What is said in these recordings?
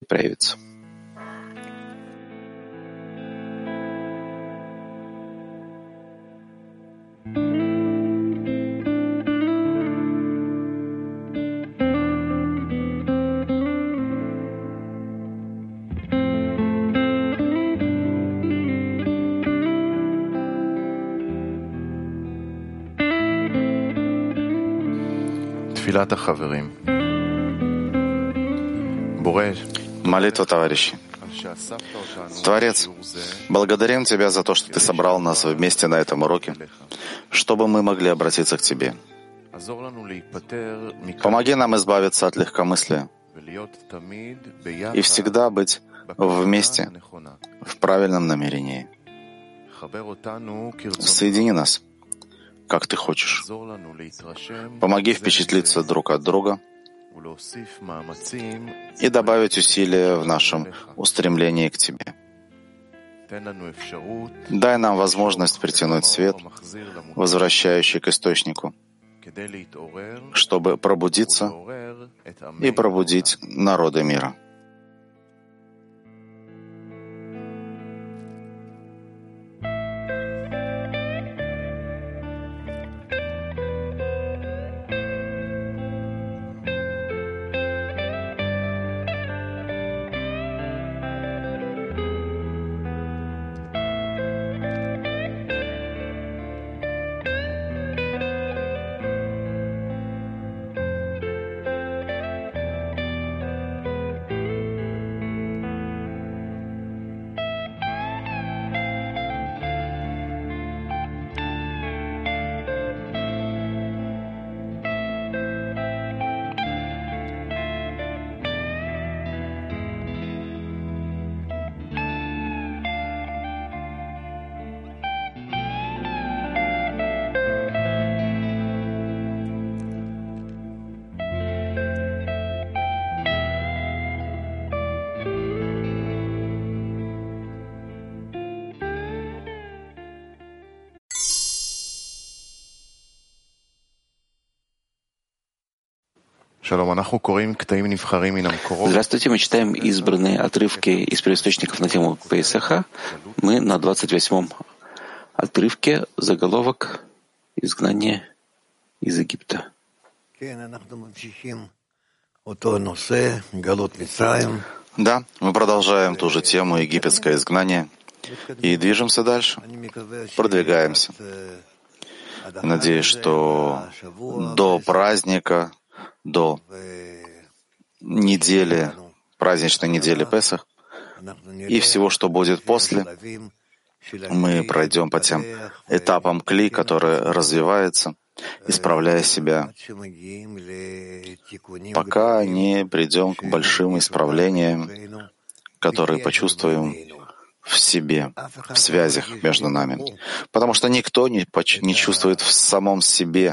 проявится. Молитва товарищей. Творец, благодарим Тебя за то, что Ты собрал нас вместе на этом уроке, чтобы мы могли обратиться к Тебе. Помоги нам избавиться от легкомыслия и всегда быть вместе в правильном намерении. Соедини нас, как Ты хочешь. Помоги впечатлиться друг от друга и добавить усилия в нашем устремлении к Тебе. Дай нам возможность притянуть свет, возвращающий к источнику, чтобы пробудиться и пробудить народы мира. Здравствуйте, мы читаем избранные отрывки из первоисточников на тему Песаха. Мы на 28-м отрывке, заголовок «Изгнание из Египта». Да, мы продолжаем ту же тему египетское изгнание и движемся дальше, продвигаемся. Надеюсь, что до праздника, до недели, праздничной недели Песах и всего, что будет после, мы пройдем по тем этапам кли, который развивается, исправляя себя, пока не придем к большим исправлениям, которые почувствуем в себе, в связях между нами. Потому что никто не чувствует в самом себе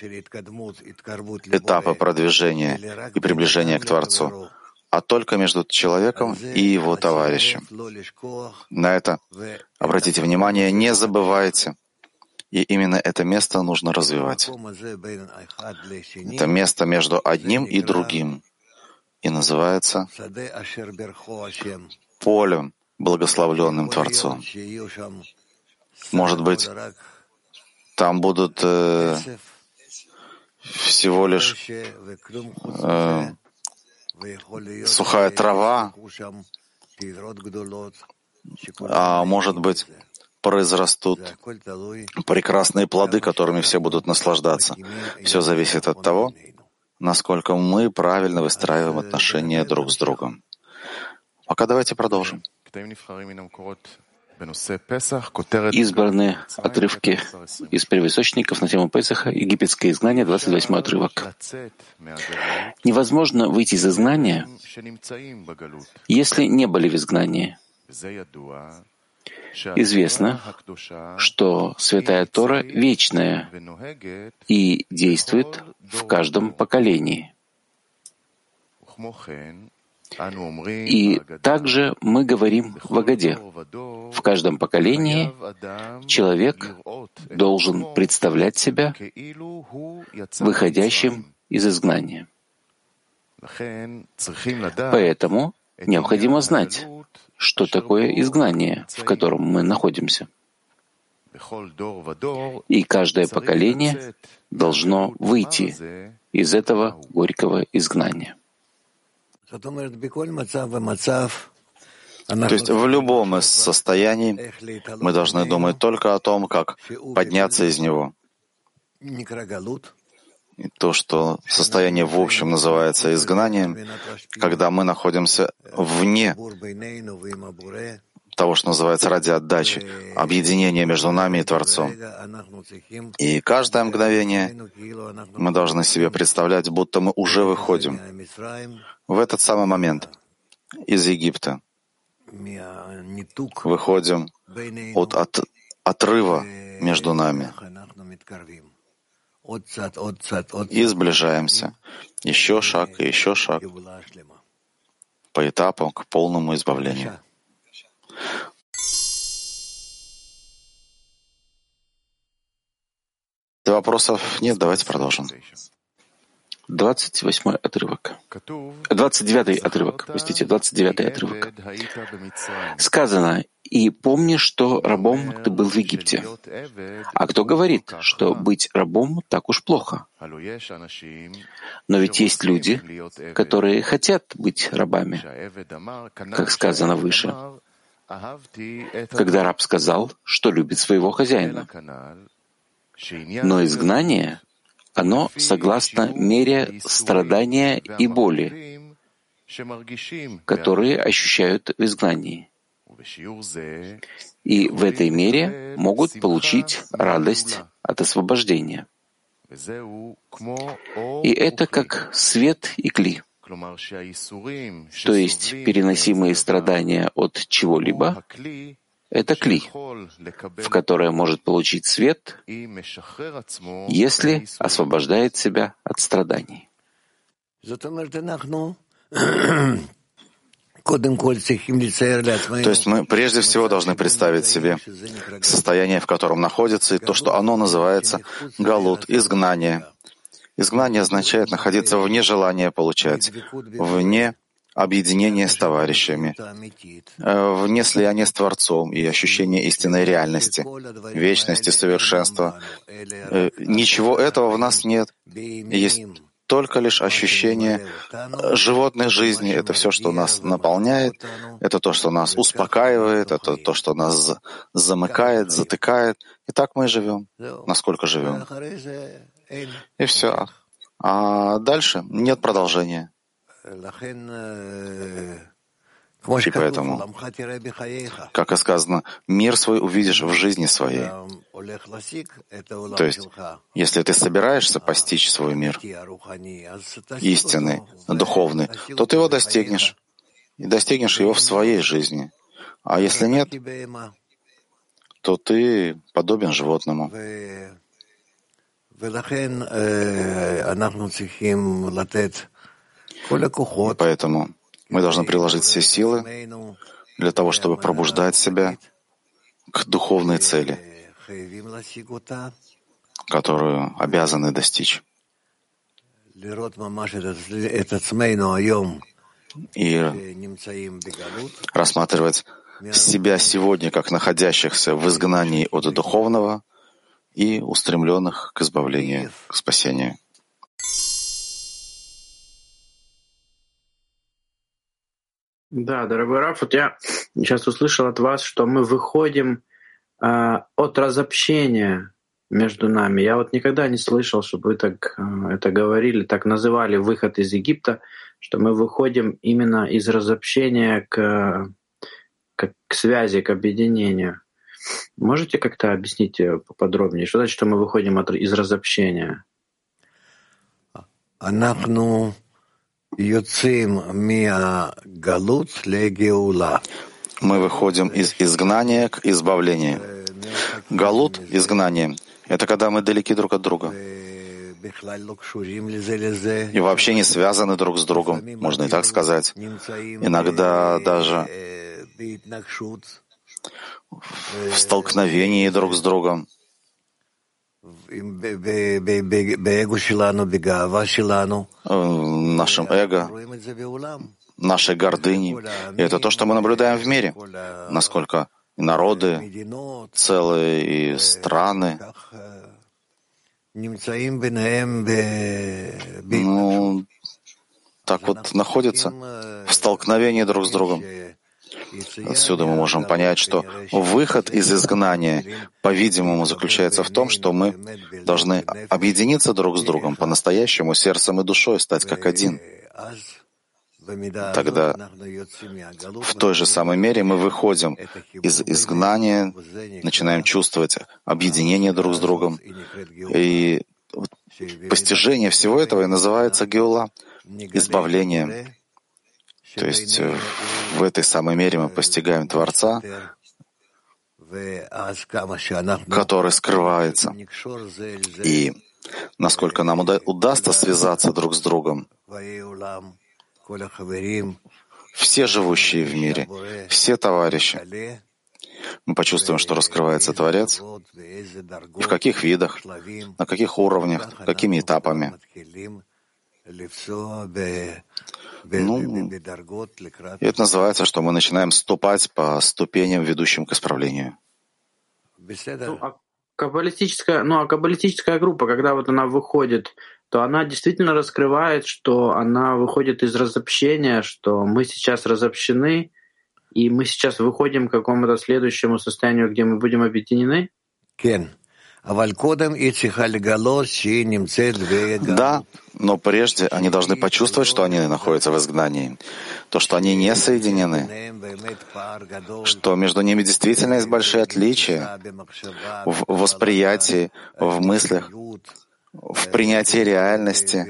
этапы продвижения и приближения к Творцу, а только между человеком и его товарищем. На это обратите внимание, не забывайте. И именно это место нужно развивать. Это место между одним и другим. И называется полем, благословленным Творцом. Может быть, там будут всего лишь сухая трава, а может быть, произрастут прекрасные плоды, которыми все будут наслаждаться. Все зависит от того, насколько мы правильно выстраиваем отношения друг с другом. Пока давайте продолжим. Избранные отрывки из первоисточников на тему Песаха, египетское изгнание, 28 отрывок. Невозможно выйти из изгнания, если не были в изгнании. Известно, что Святая Тора вечная и действует в каждом поколении. И также мы говорим в Агаде. В каждом поколении человек должен представлять себя выходящим из изгнания. Поэтому необходимо знать, что такое изгнание, в котором мы находимся. И каждое поколение должно выйти из этого горького изгнания. То есть в любом из состояний мы должны думать только о том, как подняться из него. И то, что состояние в общем называется изгнанием, когда мы находимся вне того, что называется ради отдачи, объединения между нами и Творцом. И каждое мгновение мы должны себе представлять, будто мы уже выходим в этот самый момент из Египта. Выходим от отрыва между нами и сближаемся. Еще шаг и еще шаг по этапам к полному избавлению. Если вопросов нет, давайте продолжим. 29-й отрывок. 29-й отрывок. Сказано: «И помни, что рабом ты был в Египте». А кто говорит, что быть рабом так уж плохо? Но ведь есть люди, которые хотят быть рабами, как сказано выше, когда раб сказал, что любит своего хозяина. Но изгнание, оно согласно мере страдания и боли, которые ощущают в изгнании. И в этой мере могут получить радость от освобождения. И это как свет и кли. То есть переносимые страдания от чего-либо — это кли, в которое может получить свет, если освобождает себя от страданий. То есть мы прежде всего должны представить себе состояние, в котором находится, и то, что оно называется галут, изгнание. Изгнание означает находиться вне желания получать, вне объединения с товарищами, вне слияния с Творцом и ощущения истинной реальности, вечности, совершенства. Ничего этого в нас нет. Есть только лишь ощущение животной жизни. Это все, что нас наполняет, это то, что нас успокаивает, это то, что нас замыкает, затыкает. И так мы и живем, насколько живем. И все. А дальше нет продолжения. И поэтому, как и сказано, мир свой увидишь в жизни своей. То есть, если ты собираешься постичь свой мир, истинный, духовный, то ты его достигнешь. И достигнешь его в своей жизни. А если нет, то ты подобен животному. И поэтому мы должны приложить все силы для того, чтобы пробуждать себя к духовной цели, которую обязаны достичь. И рассматривать себя сегодня как находящихся в изгнании от духовного и устремленных к избавлению, к спасению. Да, дорогой Раф, вот я сейчас услышал от вас, что мы выходим от разобщения между нами. Я вот никогда не слышал, чтобы вы так это говорили, так называли выход из Египта, что мы выходим именно из разобщения к связи, к объединению. Можете как-то объяснить поподробнее, что значит, что мы выходим из разобщения? Мы выходим из изгнания к избавлению. Галут — изгнание. Это когда мы далеки друг от друга. И вообще не связаны друг с другом, можно и так сказать. Иногда даже в столкновении друг с другом. В нашем эго. нашей гордыней. И это то, что мы наблюдаем в мире, насколько и народы, целые и страны, так вот находятся в столкновении друг с другом. Отсюда мы можем понять, что выход из изгнания, по-видимому, заключается в том, что мы должны объединиться друг с другом по-настоящему, сердцем и душой, стать как один. Тогда в той же самой мере мы выходим из изгнания, начинаем чувствовать объединение друг с другом. И постижение всего этого и называется геула, избавление. То есть в этой самой мере мы постигаем Творца, который скрывается. И насколько нам удастся связаться друг с другом, все живущие в мире, все товарищи, мы почувствуем, что раскрывается Творец, в каких видах, на каких уровнях, какими этапами. И это называется, что мы начинаем ступать по ступеням, ведущим к исправлению. Каббалистическая группа, когда вот она выходит, то она действительно раскрывает, что она выходит из разобщения, что мы сейчас разобщены, и мы сейчас выходим к какому-то следующему состоянию, где мы будем объединены? Да, но прежде они должны почувствовать, что они находятся в изгнании, то, что они не соединены, что между ними действительно есть большие отличия в восприятии, в мыслях, в принятии реальности,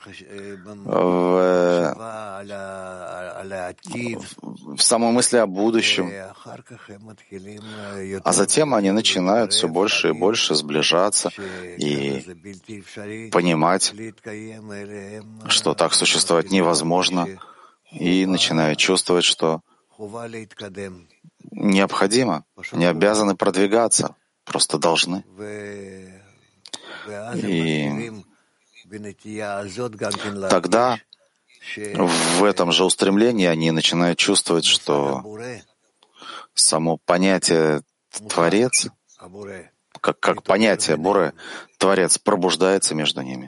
в самой мысли о будущем. А затем они начинают все больше и больше сближаться и понимать, что так существовать невозможно, и начинают чувствовать, что необходимо, не обязаны продвигаться, просто должны. И тогда в этом же устремлении они начинают чувствовать, что само понятие «творец», как понятие «буре», «творец» пробуждается между ними.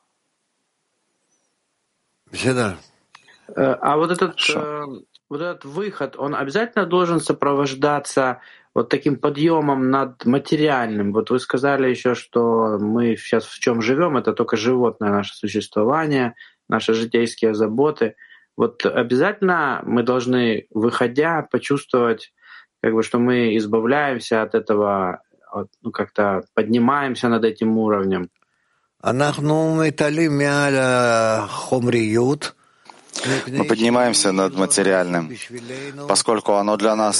А вот этот выход, он обязательно должен сопровождаться вот таким подъемом над материальным. Вот вы сказали еще, что мы сейчас в чем живем, это только животное наше существование, наши житейские заботы. Вот обязательно мы должны, выходя, почувствовать, что мы избавляемся от этого, как-то поднимаемся над этим уровнем. Мы поднимаемся над материальным, поскольку оно для нас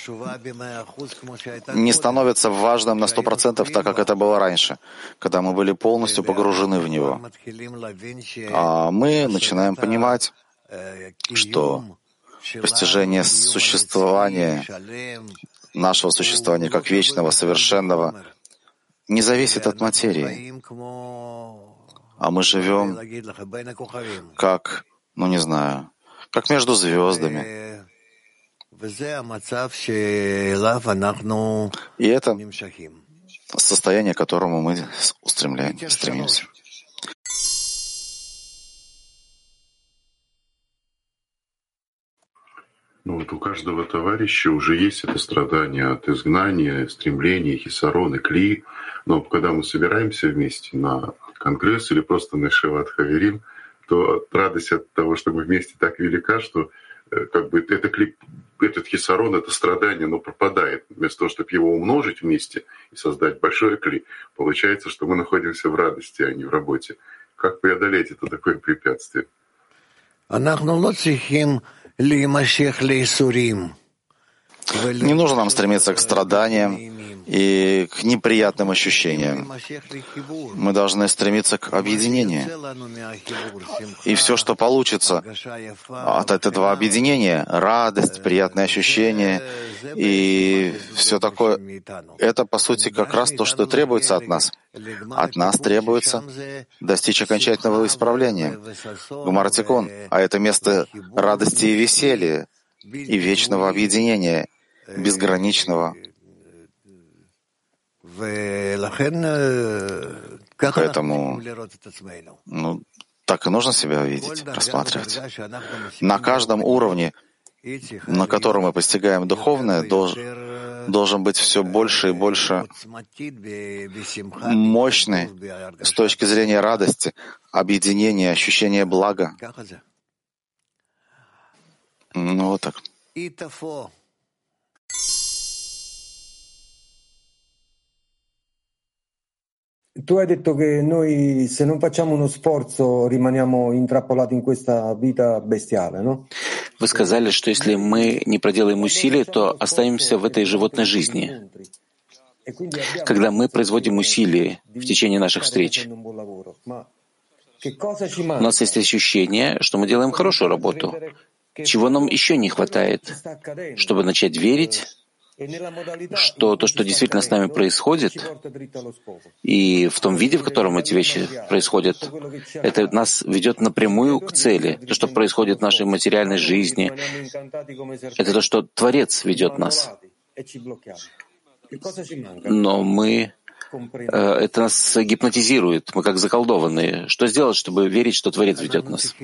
не становится важным на 100%, так как это было раньше, когда мы были полностью погружены в него. А мы начинаем понимать, что постижение существования, нашего существования как вечного, совершенного, не зависит от материи. А мы живем как, не знаю, как между звездами. И это состояние, к которому мы стремимся. Вот у каждого товарища уже есть это страдание от изгнания, стремления, хисарон и кли. Но когда мы собираемся вместе на конгресс или просто на Шиват Хаверим, то радость от того, что мы вместе, так велика, что этот хисарон, это страдание, оно пропадает. Вместо того, чтобы его умножить вместе и создать большое кли, получается, что мы находимся в радости, а не в работе. Как преодолеть это такое препятствие? Не нужно нам стремиться к страданиям, и к неприятным ощущениям. Мы должны стремиться к объединению. И все, что получится от этого объединения, радость, приятные ощущения и все такое, это, по сути, как раз то, что требуется от нас. От нас требуется достичь окончательного исправления. Гемара Тикун, а это место радости и веселья, и вечного объединения, безграничного. Поэтому так и нужно себя видеть, рассматривать. На каждом уровне, на котором мы постигаем духовное, должен быть все больше и больше мощный с точки зрения радости, объединения, ощущения блага. Вот так. Tu hai detto che noi se non facciamo uno sforzo rimaniamo intrappolati in questa vita bestiale, no? Вы сказали, что если мы не проделаем усилия, то останемся в этой животной жизни. Когда мы производим усилия в течение наших встреч, у нас есть ощущение, что мы делаем хорошую работу. Чего нам еще не хватает, чтобы начать верить, что то, что действительно с нами происходит, и в том виде, в котором эти вещи происходят, это нас ведет напрямую к цели. То, что происходит в нашей материальной жизни, это то, что Творец ведет нас. Но это нас гипнотизирует, мы как заколдованные. Что сделать, чтобы верить, что Творец ведет нас?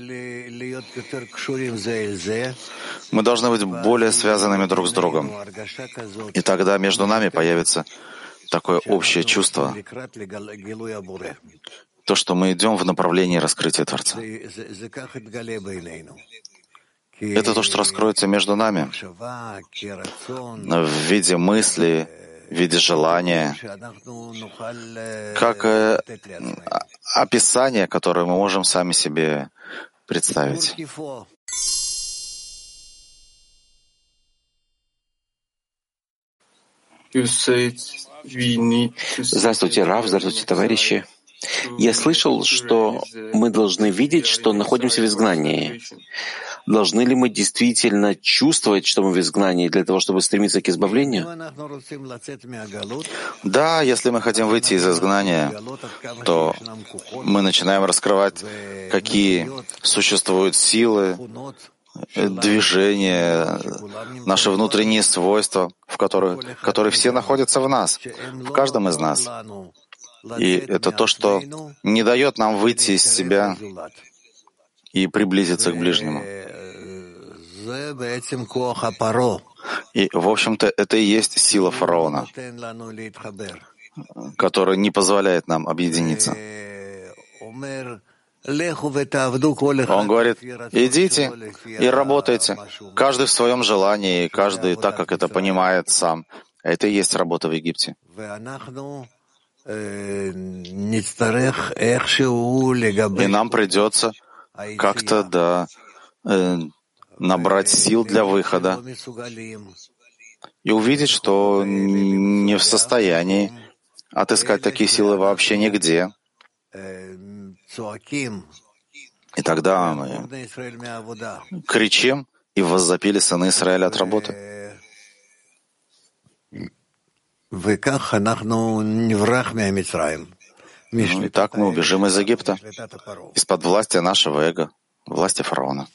Мы должны быть более связанными друг с другом. И тогда между нами появится такое общее чувство, то, что мы идем в направлении раскрытия Творца. Это то, что раскроется между нами в виде мысли, в виде желания, как описание, которое мы можем сами себе представить. Здравствуйте, Рав, здравствуйте, товарищи. Я слышал, что мы должны видеть, что находимся в изгнании. Должны ли мы действительно чувствовать, что мы в изгнании, для того, чтобы стремиться к избавлению? Да, если мы хотим выйти из изгнания, то мы начинаем раскрывать, какие существуют силы, движения, наши внутренние свойства, которые все находятся в нас, в каждом из нас. И это то, что не дает нам выйти из себя и приблизиться к ближнему. И, в общем-то, это и есть сила фараона, которая не позволяет нам объединиться. Он говорит, идите и работайте, каждый в своем желании, каждый так, как это понимает сам. Это и есть работа в Египте. И нам придется как-то, набрать сил для выхода и увидеть, что не в состоянии отыскать такие силы вообще нигде. И тогда мы кричим и воззапили сыны Израиля от работы. И так мы убежим из Египта, из-под власти нашего эго, власти фараона.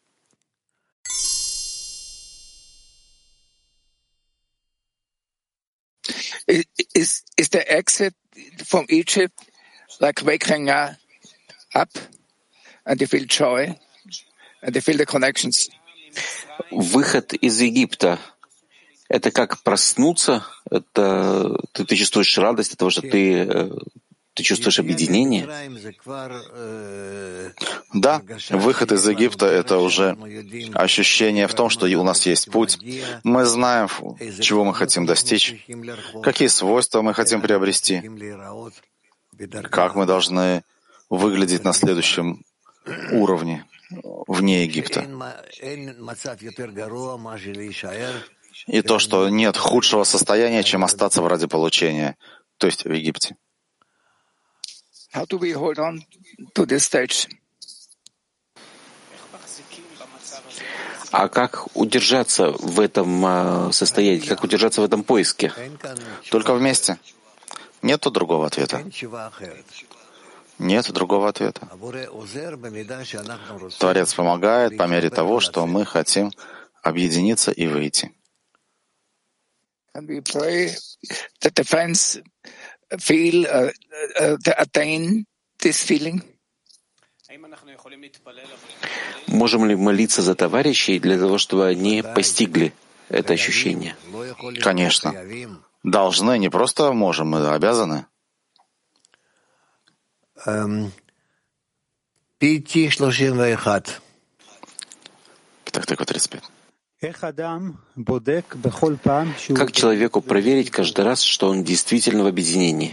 Is the exit from Egypt like waking up and you feel joy and you feel the connections? Выход из Египта — это как проснуться, это ты чувствуешь радость от того, что ты чувствуешь объединение? Да, выход из Египта — это уже ощущение в том, что у нас есть путь. Мы знаем, чего мы хотим достичь, какие свойства мы хотим приобрести, как мы должны выглядеть на следующем уровне, вне Египта. и то, что нет худшего состояния, чем остаться ради получения, то есть в Египте. How do we hold on to this stage? А как удержаться в этом состоянии, как удержаться в этом поиске? Только вместе. Нету другого ответа. Нет другого ответа. Творец помогает по мере того, что мы хотим объединиться и выйти. Can we pray that the friends feel, attain this feeling? Можем ли молиться за товарищей для того, чтобы они постигли это ощущение? Конечно. Должны, не просто можем, мы обязаны. Петах-Тиква 35. Как человеку проверить каждый раз, что он действительно в объединении?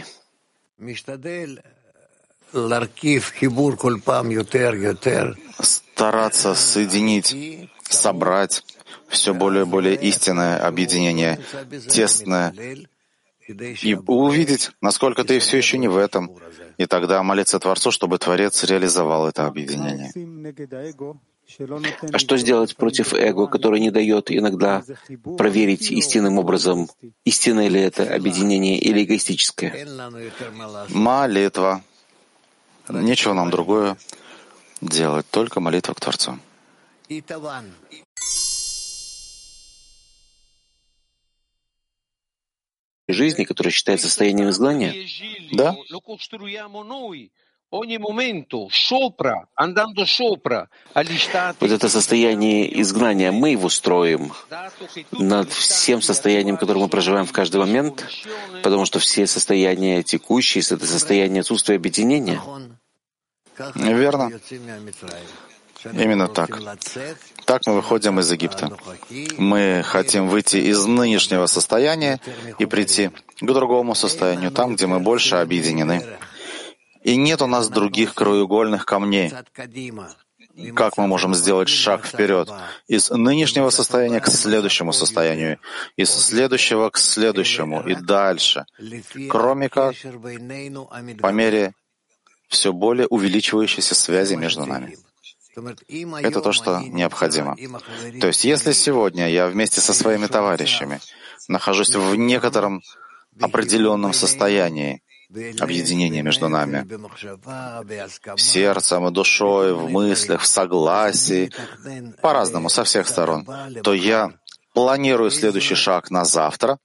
Стараться соединить, собрать все более и более истинное объединение, тесное, и увидеть, насколько ты все еще не в этом, и тогда молиться Творцу, чтобы Творец реализовал это объединение. А что сделать против эго, который не дает иногда проверить истинным образом, истинное ли это объединение или эгоистическое? Молитва. Нечего нам другое делать, только молитва к Творцу. Жизни, которая считается состоянием изгнания? Да. Вот это состояние изгнания, мы его строим над всем состоянием, которое мы проживаем в каждый момент, потому что все состояния текущие — это состояние отсутствия объединения. Верно. Именно так. Так мы выходим из Египта. Мы хотим выйти из нынешнего состояния и прийти к другому состоянию, там, где мы больше объединены. И нет у нас других краеугольных камней. Как мы можем сделать шаг вперед из нынешнего состояния к следующему состоянию, из следующего к следующему и дальше, кроме как по мере все более увеличивающейся связи между нами. Это то, что необходимо. То есть, если сегодня я вместе со своими товарищами нахожусь в некотором определенном состоянии объединения между нами, сердцем и душой, в мыслях, в согласии, по-разному, со всех сторон, то я планирую следующий шаг на завтра.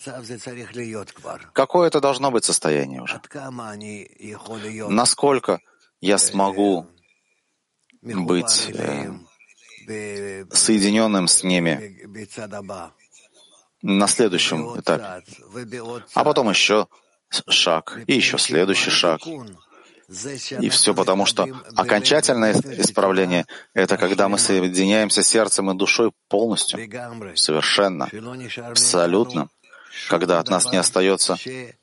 Какое это должно быть состояние уже? Насколько я смогу быть соединенным с ними на следующем этапе. А потом еще шаг, и еще следующий шаг. И все потому, что окончательное исправление — это когда мы соединяемся сердцем и душой полностью, совершенно, абсолютно, когда от нас не остается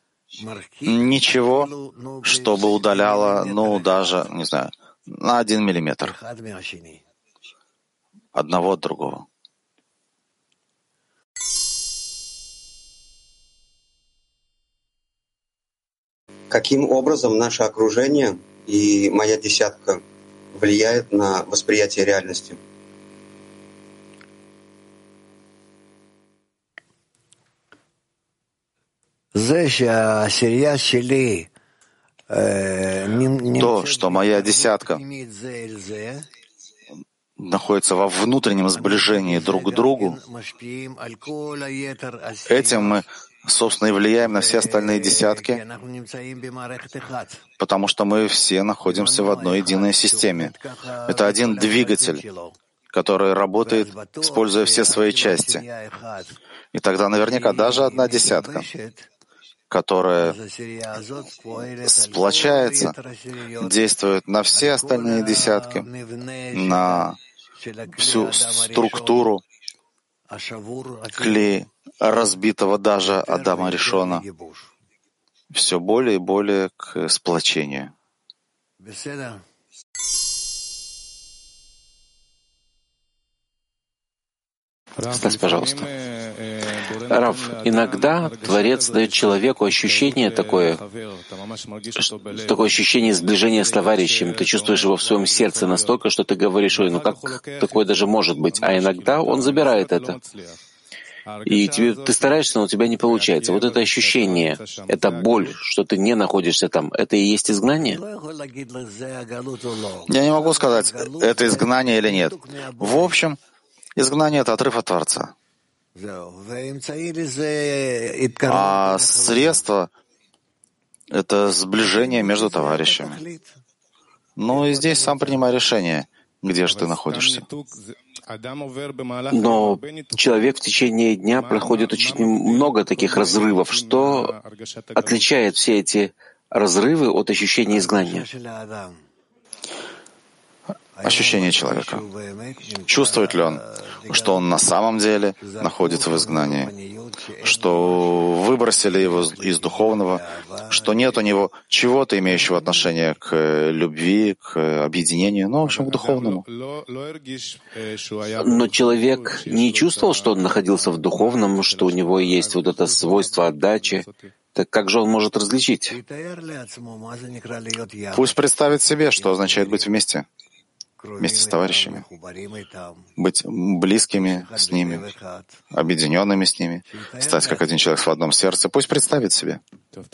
ничего, чтобы удаляло, даже, не знаю, на 1 миллиметр одного от другого. Каким образом наше окружение и моя десятка влияет на восприятие реальности? То, что моя десятка находится во внутреннем сближении друг к другу, этим мы, собственно, и влияем на все остальные десятки, потому что мы все находимся в одной единой системе. Это один двигатель, который работает, используя все свои части. И тогда наверняка даже одна десятка, которая сплочается, действует на все остальные десятки, на всю структуру клей разбитого даже Адама Ришона, все более и более к сплочению. Стас, пожалуйста. Рав, иногда Творец дает человеку ощущение такое ощущение сближения с товарищем. Ты чувствуешь его в своем сердце настолько, что ты говоришь: ой, ну как такое даже может быть? А иногда он забирает это. И ты стараешься, но у тебя не получается. Вот это ощущение, эта боль, что ты не находишься там, это и есть изгнание? Я не могу сказать, это изгнание или нет. В общем, изгнание — это отрыв от Творца. А средство — это сближение между товарищами. Ну и здесь сам принимай решение, где же ты находишься. Но человек в течение дня проходит очень много таких разрывов. Что отличает все эти разрывы от ощущения изгнания? Ощущение человека. Чувствует ли он, что он на самом деле находится в изгнании, что выбросили его из духовного, что нет у него чего-то, имеющего отношение к любви, к объединению, ну, в общем, к духовному. Но человек не чувствовал, что он находился в духовном, что у него есть вот это свойство отдачи. Так как же он может различить? Пусть представит себе, что означает быть вместе с товарищами, быть близкими с ними, объединенными с ними, стать как один человек в одном сердце. Пусть представит себе.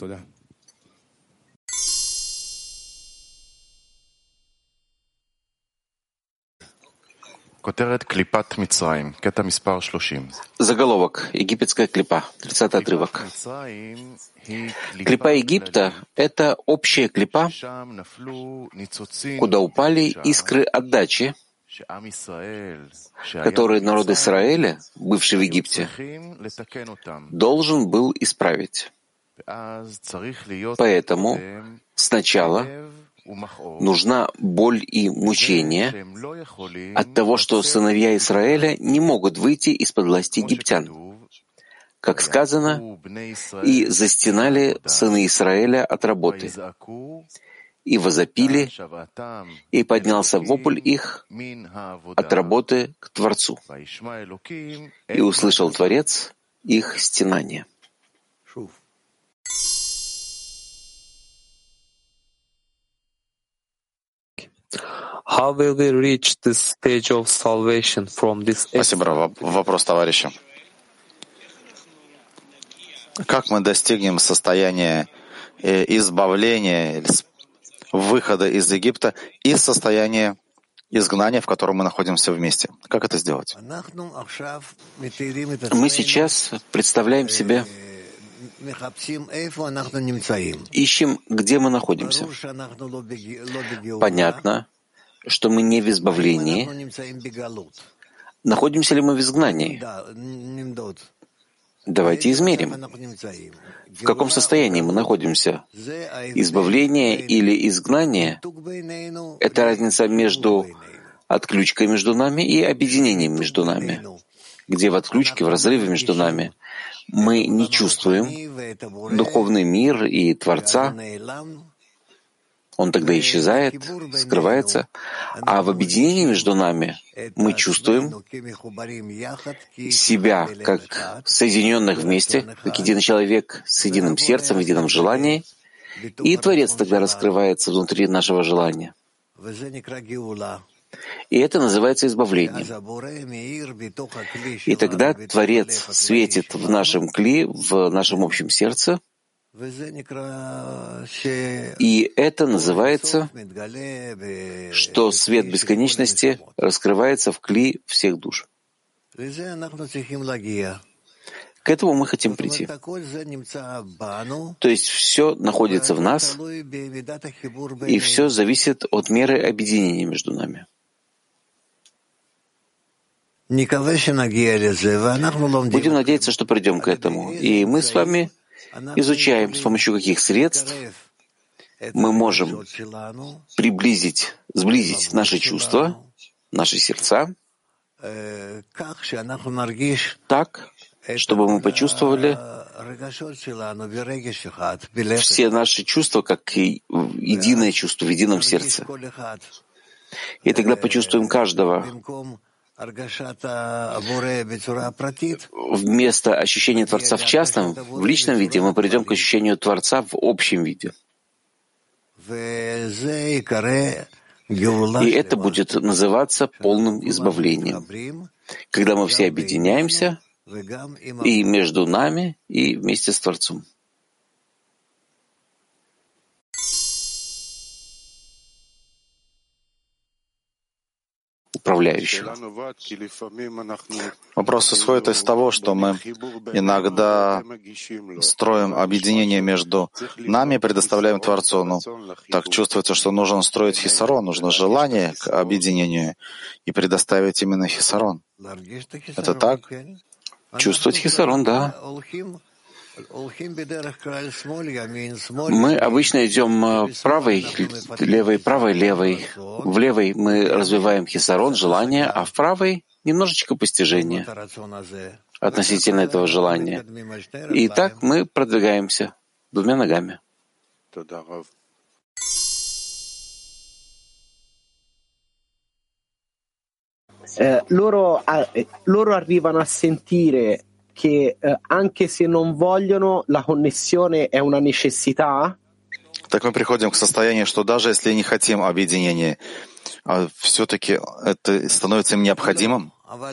Заголовок. Египетская клипа. 30-й отрывок. Клипа Египта — это общая клипа, куда упали искры отдачи, которые народ Израиля, бывший в Египте, должен был исправить. Поэтому сначала нужна боль и мучение от того, что сыновья Израиля не могут выйти из-под власти египтян. Как сказано, «И застенали сыны Израиля от работы, и возопили, и поднялся вопль их от работы к Творцу, и услышал Творец их стенание». How will we reach this stage of salvation from this? Спасибо. Вопрос товарища. Как мы достигнем состояния избавления, выхода из Египта из состояния изгнания, в котором мы находимся вместе? Как это сделать? Мы сейчас представляем себе, ищем, где мы находимся. Понятно, что мы не в избавлении. Находимся ли мы в изгнании? Давайте измерим. В каком состоянии мы находимся? Избавление или изгнание — это разница между отключкой между нами и объединением между нами, где в отключке, в разрыве между нами мы не чувствуем духовный мир и Творца. Он тогда исчезает, скрывается, а в объединении между нами мы чувствуем себя как соединенных вместе, как единый человек с единым сердцем, в едином желании, и Творец тогда раскрывается внутри нашего желания. И это называется избавлением. И тогда Творец светит в нашем кли, в нашем общем сердце, и это называется, что свет бесконечности раскрывается в кли всех душ. К этому мы хотим прийти. То есть все находится в нас, и все зависит от меры объединения между нами. Будем надеяться, что придем к этому. И мы с вами изучаем, с помощью каких средств мы можем сблизить наши чувства, наши сердца, так, чтобы мы почувствовали все наши чувства как единое чувство в едином сердце. И тогда почувствуем каждого Вместо ощущения Творца в частном, в личном виде, мы придем к ощущению Творца в общем виде. И это будет называться полным избавлением, когда мы все объединяемся и между нами, и вместе с Творцом. Управляющего. Вопрос исходит из того, что мы иногда строим объединение между нами и предоставляем Творцу. Ну, так чувствуется, что нужно строить хисарон, нужно желание к объединению и предоставить именно хисарон. Это так? Чувствовать хисарон, да. Мы обычно идем правой, левой, правой, левой. В левой мы развиваем хисарон, желание, а в правой — немножечко постижения относительно этого желания. И так мы продвигаемся двумя ногами. Loro arrivano a sentire che anche se non vogliono, la connessione è una necessità? Так мы приходим к состоянию, что даже если не хотим объединения, все-таки это становится им необходимым?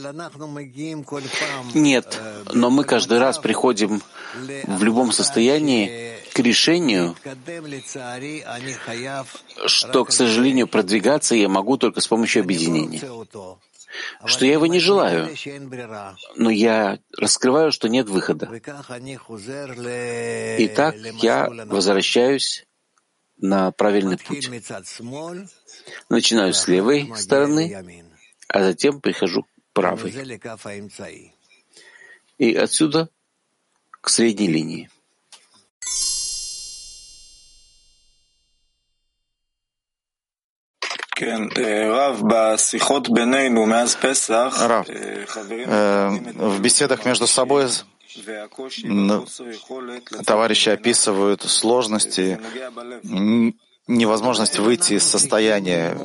Нет, но мы каждый раз приходим в любом состоянии к решению, что, к сожалению, продвигаться я могу только с помощью объединения. Что я его не желаю, но я раскрываю, что нет выхода. И так я возвращаюсь на правильный путь. Начинаю с левой стороны, а затем прихожу к правой. И отсюда к средней линии. Рав, в беседах между собой товарищи описывают сложности, невозможность выйти из состояния.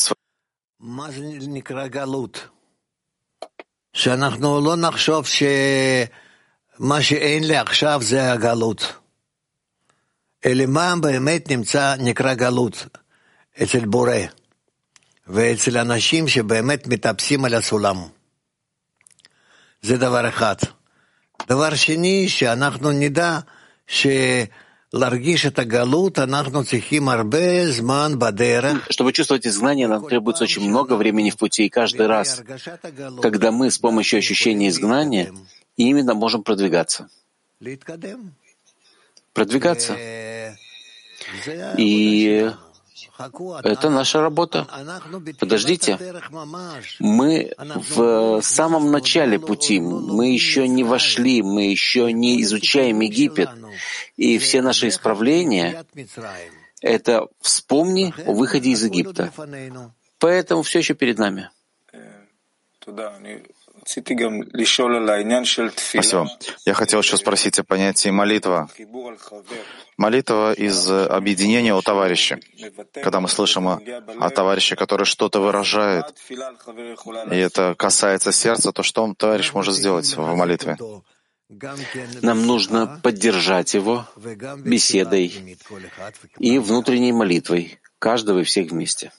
ואצל אנשים שבאמת מטפסים על הסולם. זה דבר אחד. דבר שני, שאנחנו נדע שלהרגיש את הגלות, אנחנו צריכים הרבה זמן בדרך. Чтобы чувствовать изгнание, нам требуется очень много времени в пути, и каждый раз, когда мы с помощью ощущения изгнания именно можем продвигаться. Продвигаться. И это наша работа. Подождите, мы в самом начале пути, мы еще не вошли, мы еще не изучаем Египет, и все наши исправления — это вспомни о выходе из Египта. Поэтому все еще перед нами. Спасибо. Я хотел еще спросить о понятии молитва. Молитва из объединения у товарища. Когда мы слышим о товарище, который что-то выражает, и это касается сердца, то что товарищ может сделать в молитве? Нам нужно поддержать его беседой и внутренней молитвой, каждого и всех вместе.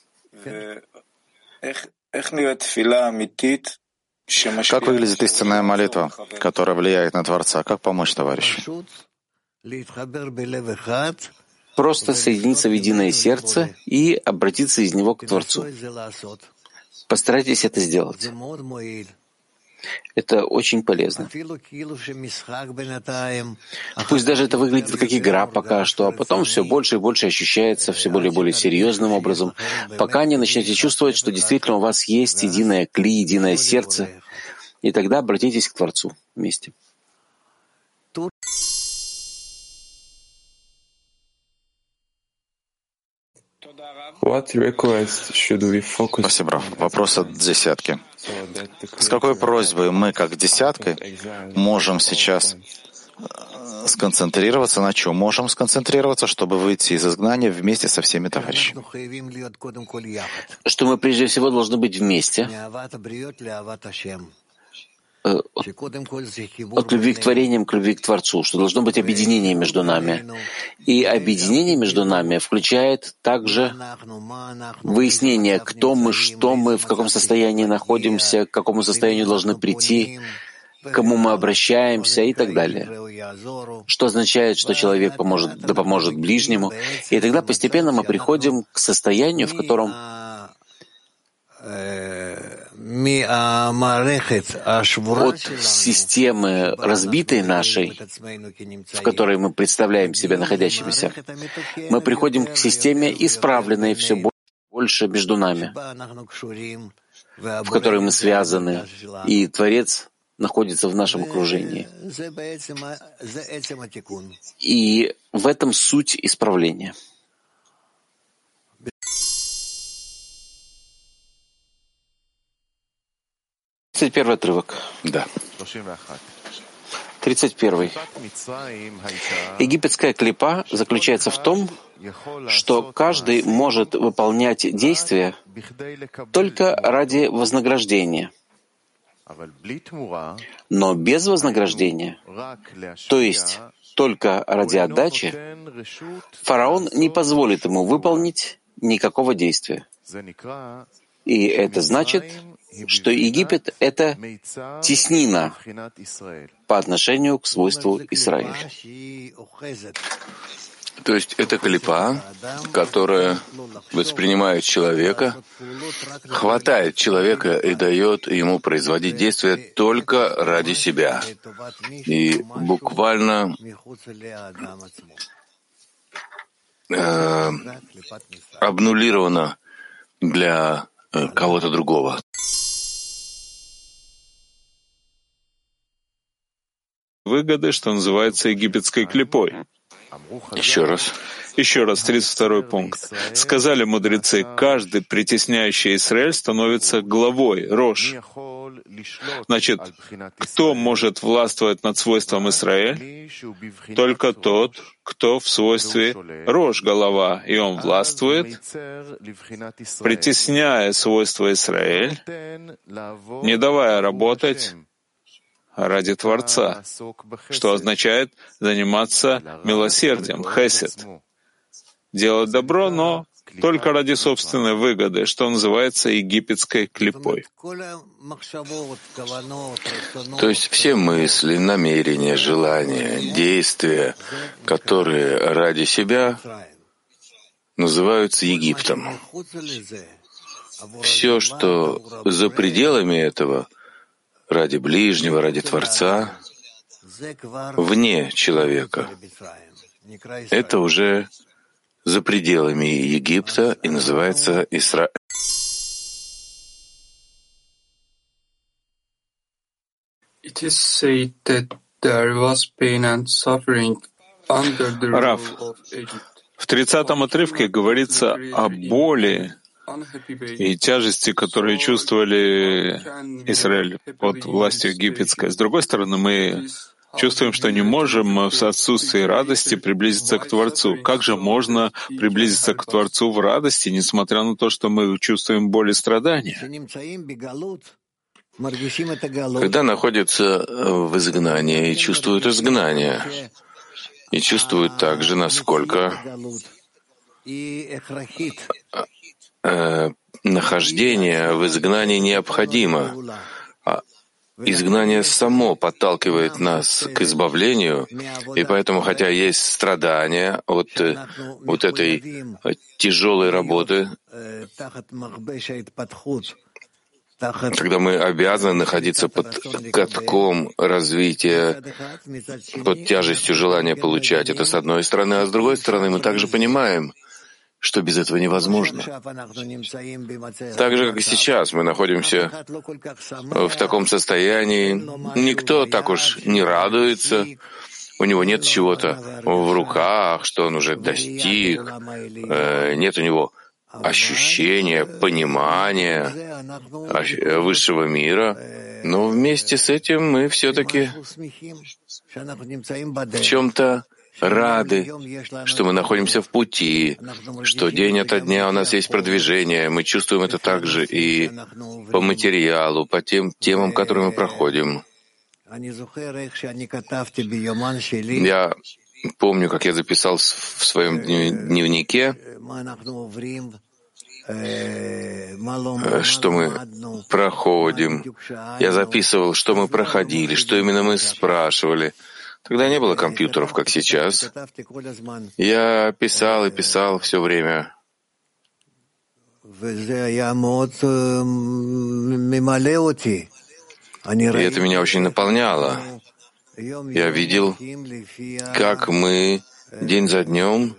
Как выглядит истинная молитва, которая влияет на Творца? Как помочь товарищу? Просто соединиться в единое сердце и обратиться из него к Творцу. Постарайтесь это сделать. Это очень полезно. Пусть даже это выглядит как игра пока что, а потом все больше и больше ощущается все более и более серьезным образом, пока не начнете чувствовать, что действительно у вас есть единое кли, единое сердце, и тогда обратитесь к Творцу вместе. Спасибо. Вопрос от десятки. С какой просьбой мы, как десятка, можем сейчас сконцентрироваться на чем? Можем сконцентрироваться, чтобы выйти из изгнания вместе со всеми товарищами. Что мы прежде всего должны быть вместе. От любви к творениям к любви к Творцу, что должно быть объединение между нами. И объединение между нами включает также выяснение, кто мы, что мы, в каком состоянии находимся, к какому состоянию должны прийти, к кому мы обращаемся и так далее. Что означает, что человек поможет ближнему. И тогда постепенно мы приходим к состоянию, в котором от системы разбитой нашей, в которой мы представляем себя находящимися, мы приходим к системе исправленной все больше между нами, в которой мы связаны, и Творец находится в нашем окружении. И в этом суть исправления. Первый отрывок. Да. 31. Египетская клипа заключается в том, что каждый может выполнять действия только ради вознаграждения, но без вознаграждения, то есть только ради отдачи, фараон не позволит ему выполнить никакого действия. И это значит, что Египет — это теснина по отношению к свойству Израиля. То есть это клипа, которая воспринимает человека, хватает человека и дает ему производить действия только ради себя. И буквально обнулировано для кого-то другого. Выгоды, что называется египетской клипой. Еще раз, 32 пункт. Сказали мудрецы, каждый притесняющий Израиль становится главой, рош. Значит, кто может властвовать над свойством Израиль? Только тот, кто в свойстве рош, голова, и он властвует, притесняя свойство Израиль, не давая работать ради Творца, что означает заниматься милосердием, хесед, делать добро, но только ради собственной выгоды, что называется египетской клипой. То есть все мысли, намерения, желания, действия, которые ради себя, называются Египтом. Все, что за пределами этого, ради ближнего, ради Творца, вне человека. Это уже за пределами Египта и называется Израиль. Рав, в 30-м отрывке говорится о боли и тяжести, которые чувствовали Израиль под властью египетской. С другой стороны, мы чувствуем, что не можем в отсутствии радости приблизиться к Творцу. Как же можно приблизиться к Творцу в радости, несмотря на то, что мы чувствуем боль и страдания? Когда находятся в изгнании и чувствуют изгнание, и чувствуют также, насколько нахождение в изгнании необходимо. Изгнание само подталкивает нас к избавлению, и поэтому, хотя есть страдания от вот этой тяжелой работы, когда мы обязаны находиться под катком развития, под тяжестью желания получать это с одной стороны, а с другой стороны мы также понимаем, что без этого невозможно. Так же, как и сейчас, мы находимся в таком состоянии, никто так уж не радуется, у него нет чего-то в руках, что он уже достиг, нет у него ощущения, понимания высшего мира. Но вместе с этим мы все-таки в чем-то рады, что мы находимся в пути, что день ото дня у нас есть продвижение. Мы чувствуем это также и по материалу, по тем темам, которые мы проходим. Я помню, как я записал в своем дневнике, что мы проходим. Я записывал, что мы проходили, что именно мы спрашивали. Тогда не было компьютеров, как сейчас. Я писал и писал все время. И это меня очень наполняло. Я видел, как мы день за днем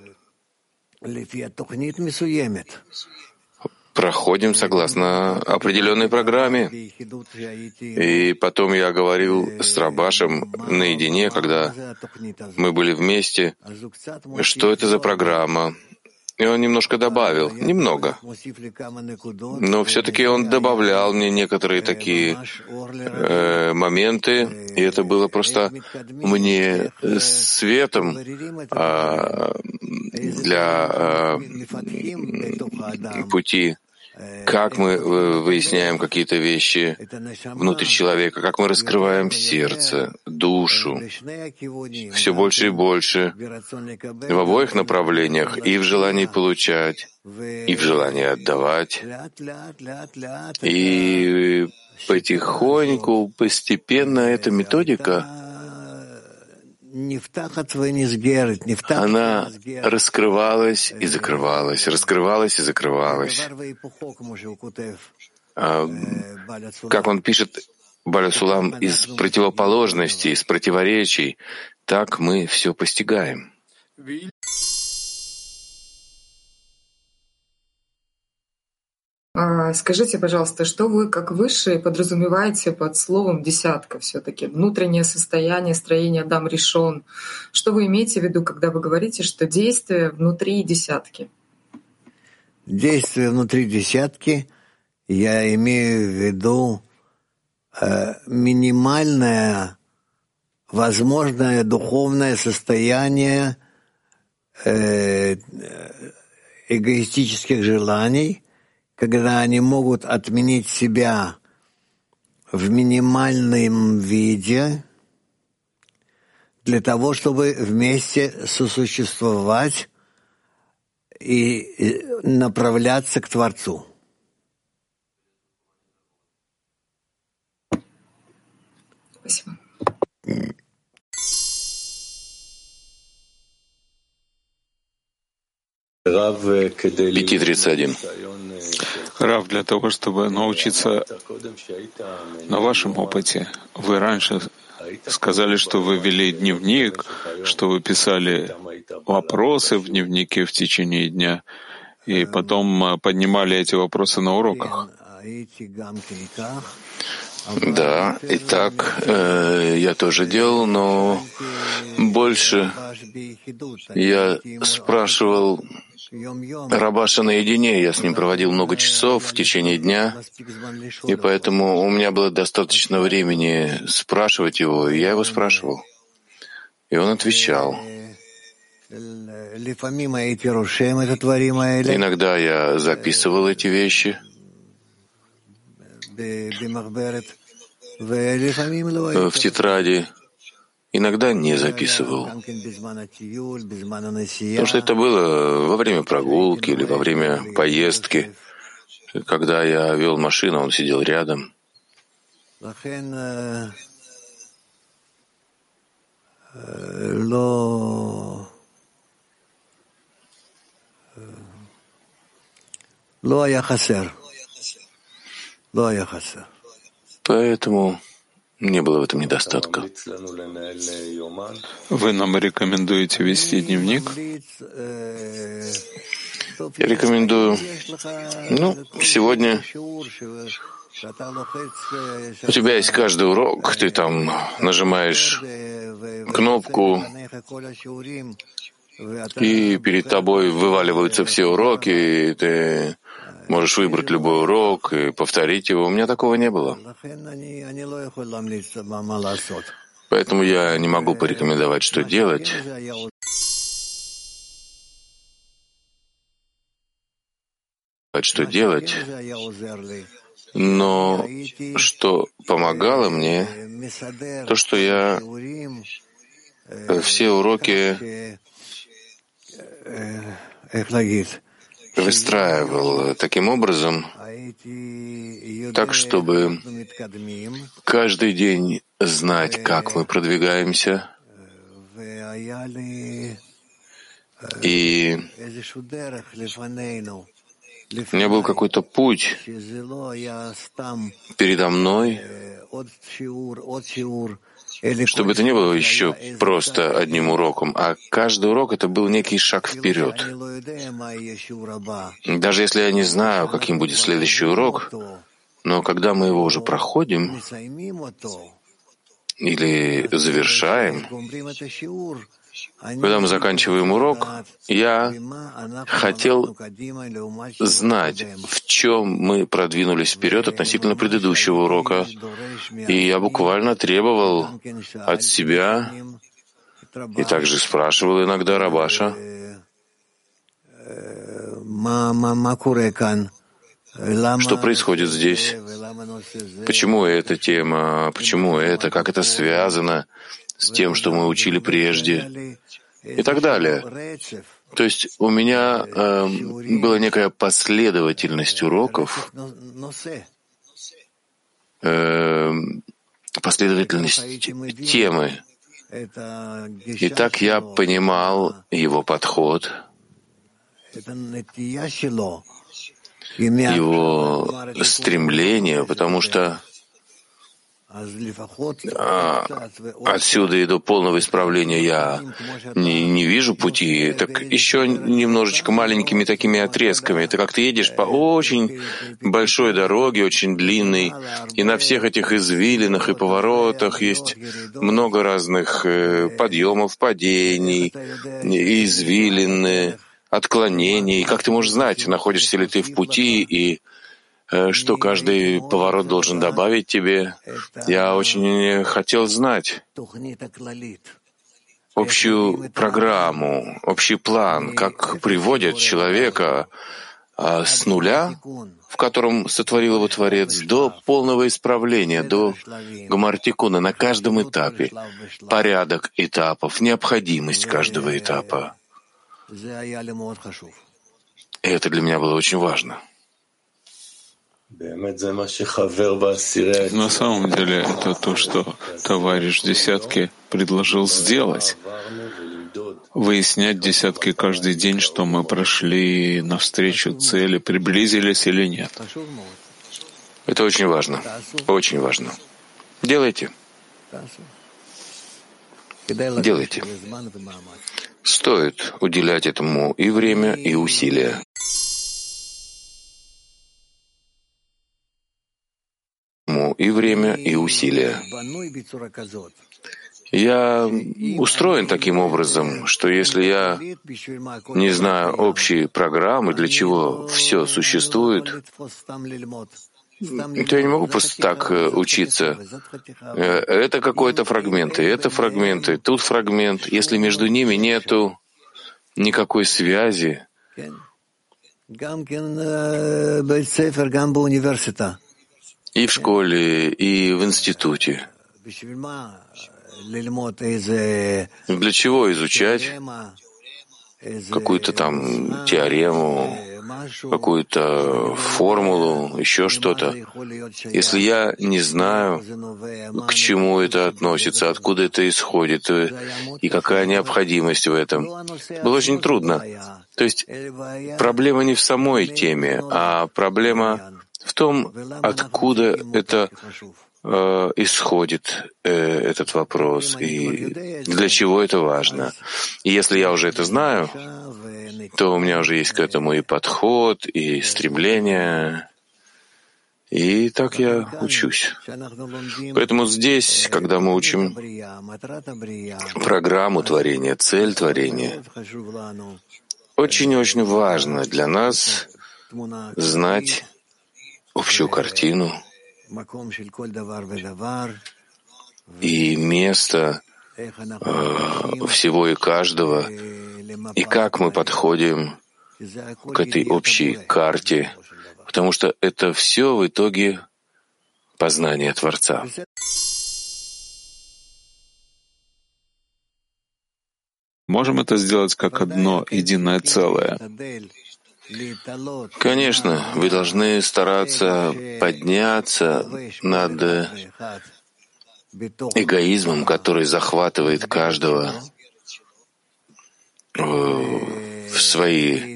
проходим согласно определенной программе. И потом я говорил с Рабашем наедине, когда мы были вместе, что это за программа. И он немножко добавил, немного. Но все-таки он добавлял мне некоторые такие моменты, и это было просто мне светом для пути, как мы выясняем какие-то вещи внутри человека, как мы раскрываем сердце, душу, все больше и больше в обоих направлениях, и в желании получать, и в желании отдавать. И потихоньку, постепенно эта методика, она раскрывалась и закрывалась, раскрывалась и закрывалась. Как он пишет, Баля Сулам, из противоположностей, из противоречий, так мы все постигаем. Скажите, пожалуйста, что вы, как высшие, подразумеваете под словом «десятка» все-таки? Внутреннее состояние, строение Адам Ришон. Что вы имеете в виду, когда вы говорите, что действие внутри десятки? Действие внутри десятки, я имею в виду минимальное возможное духовное состояние эгоистических желаний, когда они могут отменить себя в минимальном виде для того, чтобы вместе сосуществовать и направляться к Творцу. Спасибо. 5:31. Рав, для того, чтобы научиться на вашем опыте, вы раньше сказали, что вы вели дневник, что вы писали вопросы в дневнике в течение дня, и потом поднимали эти вопросы на уроках. Да, и так я тоже делал, но больше я спрашивал Рабаша наедине, я с ним проводил много часов в течение дня, и поэтому у меня было достаточно времени спрашивать его, и я его спрашивал. И он отвечал. Иногда я записывал эти вещи в тетради, иногда не записывал. Потому что это было во время прогулки или во время поездки. Когда я вел машину, он сидел рядом. Поэтому не было в этом недостатка. Вы нам рекомендуете вести дневник? Я рекомендую. Сегодня у тебя есть каждый урок, ты там нажимаешь кнопку, и перед тобой вываливаются все уроки, и ты можешь выбрать любой урок и повторить его. У меня такого не было. Поэтому я не могу порекомендовать, что делать. Но что помогало мне, то, что я все уроки выстраивал таким образом, так, чтобы каждый день знать, как мы продвигаемся, и у меня был какой-то путь передо мной, чтобы это не было еще просто одним уроком, а каждый урок — это был некий шаг вперед. Даже если я не знаю, каким будет следующий урок, но когда мы его уже проходим или завершаем, когда мы заканчиваем урок, я хотел знать, в чем мы продвинулись вперед относительно предыдущего урока. И я буквально требовал от себя и также спрашивал иногда Рабаша, что происходит здесь, почему эта тема, почему это, как это связано с тем, что мы учили прежде, и так далее. То есть у меня была некая последовательность уроков, последовательность темы. И так я понимал его подход, его стремление, потому что отсюда и до полного исправления я не вижу пути, так еще немножечко маленькими такими отрезками. Это как ты едешь по очень большой дороге, очень длинной, и на всех этих извилинах и поворотах есть много разных подъемов, падений, извилины, отклонений. Как ты можешь знать, находишься ли ты в пути и что каждый поворот должен добавить тебе? Я очень хотел знать общую программу, общий план, как приводят человека с нуля, в котором сотворил его Творец, до полного исправления, до гамартикуна на каждом этапе, порядок этапов, необходимость каждого этапа. И это для меня было очень важно. На самом деле это то, что товарищ десятки предложил сделать. Выяснять десятки каждый день, что мы прошли навстречу цели, приблизились или нет. Это очень важно. Очень важно. Делайте. Делайте. Стоит уделять этому и время, и усилия. И время, и усилия. Я устроен таким образом, что если я не знаю общей программы, для чего все существует, то я не могу просто так учиться. Это какой-то фрагмент, и это фрагмент, и тут фрагмент. Если между ними нету никакой связи, и в школе, и в институте. Для чего изучать какую-то там теорему, какую-то формулу, еще что-то, если я не знаю, к чему это относится, откуда это исходит и какая необходимость в этом? Было очень трудно. То есть проблема не в самой теме, а проблема в том, откуда это исходит этот вопрос и для чего это важно. И если я уже это знаю, то у меня уже есть к этому и подход, и стремление, и так я учусь. Поэтому здесь, когда мы учим программу творения, цель творения, очень-очень важно для нас знать общую картину и место всего и каждого, и как мы подходим к этой общей карте, потому что это все в итоге познание Творца. Можем это сделать как одно единое целое. Конечно, вы должны стараться подняться над эгоизмом, который захватывает каждого в свои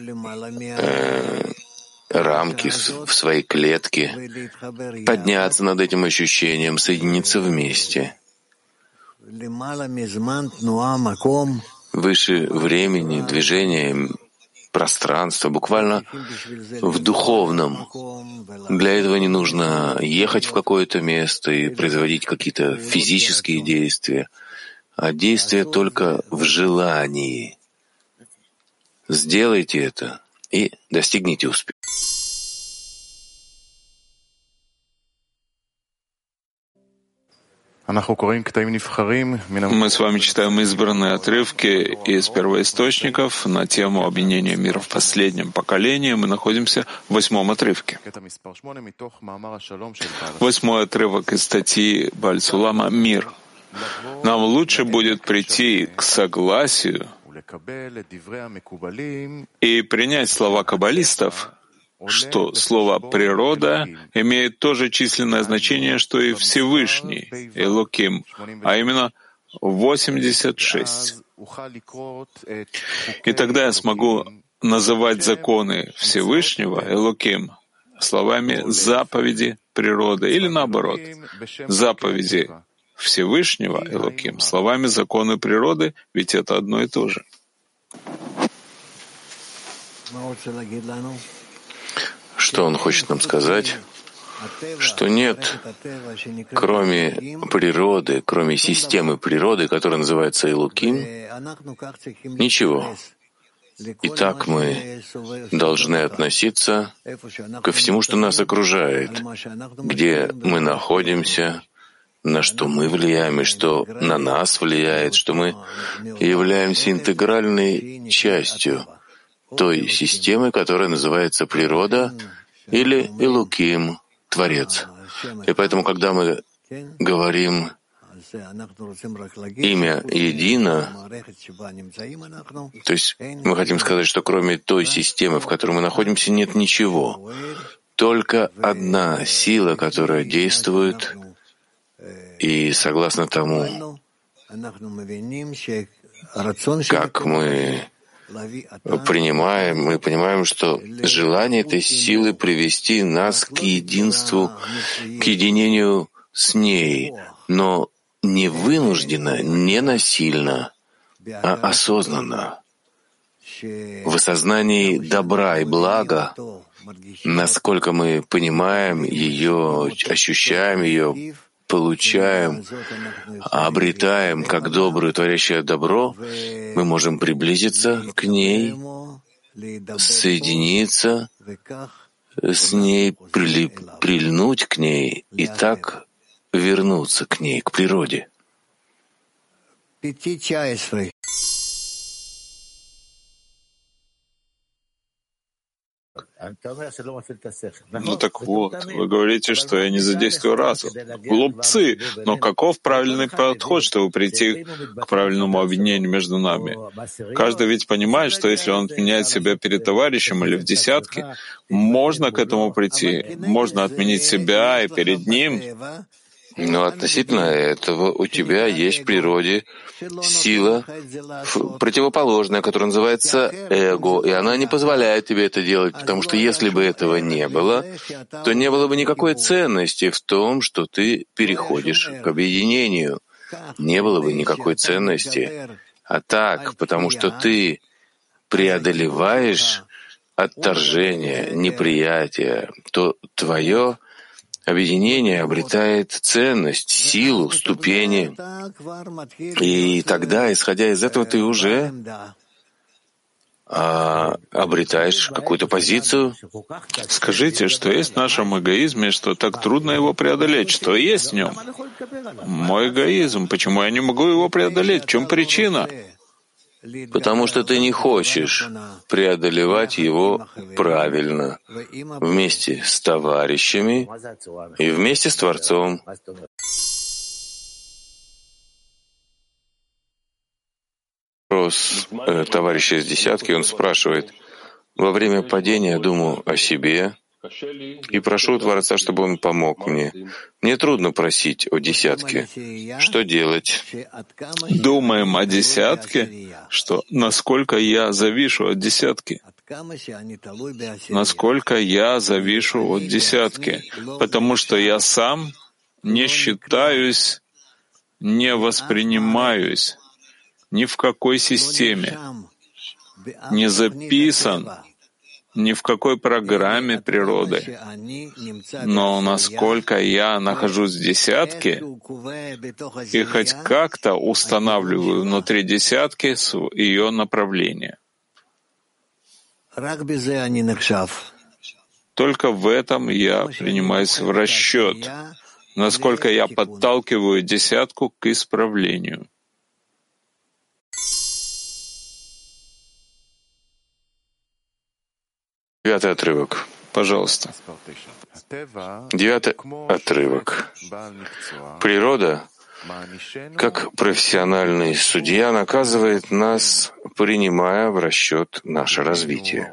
рамки, в свои клетки, подняться над этим ощущением, соединиться вместе. Выше времени, движения, пространства, буквально в духовном. Для этого не нужно ехать в какое-то место и производить какие-то физические действия, а действия только в желании. Сделайте это и достигните успеха. Мы с вами читаем избранные отрывки из первоисточников на тему объединения мира в последнем поколении. Мы находимся в 8-м отрывке. 8-й отрывок из статьи Бааль Сулама «Мир». Нам лучше будет прийти к согласию и принять слова каббалистов, что слово «природа» имеет то же численное значение, что и Всевышний, Элоким, а именно 86. И тогда я смогу называть законы Всевышнего, Элоким, словами «заповеди природы» или наоборот, «заповеди Всевышнего, Элоким», словами «законы природы», ведь это одно и то же. Что он хочет нам сказать? Что нет, кроме природы, кроме системы природы, которая называется Элоким, ничего. И так мы должны относиться ко всему, что нас окружает, где мы находимся, на что мы влияем и что на нас влияет, что мы являемся интегральной частью той системы, которая называется природа или Элоким, Творец. И поэтому, когда мы говорим имя едино, то есть мы хотим сказать, что кроме той системы, в которой мы находимся, нет ничего. Только одна сила, которая действует, и согласно тому, как мы мы понимаем, что желание этой силы привести нас к единству, к единению с ней, но не вынужденно, не насильно, а осознанно, в осознании добра и блага, насколько мы понимаем ее, ощущаем ее, получаем, обретаем как доброе творящее добро, мы можем приблизиться к ней, соединиться с ней, прильнуть к ней и так вернуться к ней, к природе. Ну так вот, вы говорите, что я не задействую разум. Глупцы! Но каков правильный подход, чтобы прийти к правильному объединению между нами? Каждый ведь понимает, что если он отменяет себя перед товарищем или в десятке, можно к этому прийти, можно отменить себя и перед ним. Но относительно этого у тебя есть в природе сила противоположная, которая называется эго, и она не позволяет тебе это делать, потому что если бы этого не было, то не было бы никакой ценности в том, что ты переходишь к объединению. Не было бы никакой ценности. А так, потому что ты преодолеваешь отторжение, неприятие, то твое объединение обретает ценность, силу, ступени. И тогда, исходя из этого, ты уже обретаешь какую-то позицию. Скажите, что есть в нашем эгоизме, что так трудно его преодолеть, что есть в нем? Мой эгоизм, почему я не могу его преодолеть? В чем причина? Потому что ты не хочешь преодолевать его правильно, вместе с товарищами и вместе с Творцом. Вопрос товарища из десятки, он спрашивает: во время падения я думаю о себе и прошу у Творца, чтобы он помог мне. Мне трудно просить о десятке. Что делать? Думаем о десятке, что насколько я завишу от десятки. Насколько я завишу от десятки. Потому что я сам не считаюсь, не воспринимаюсь ни в какой системе, не записан ни в какой программе природы. Но насколько я нахожусь в десятке и хоть как-то устанавливаю внутри десятки ее направление. Только в этом я принимаюсь в расчет, насколько я подталкиваю десятку к исправлению. Девятый отрывок. Пожалуйста. 9 отрывок. Природа, как профессиональный судья, наказывает нас, принимая в расчет наше развитие.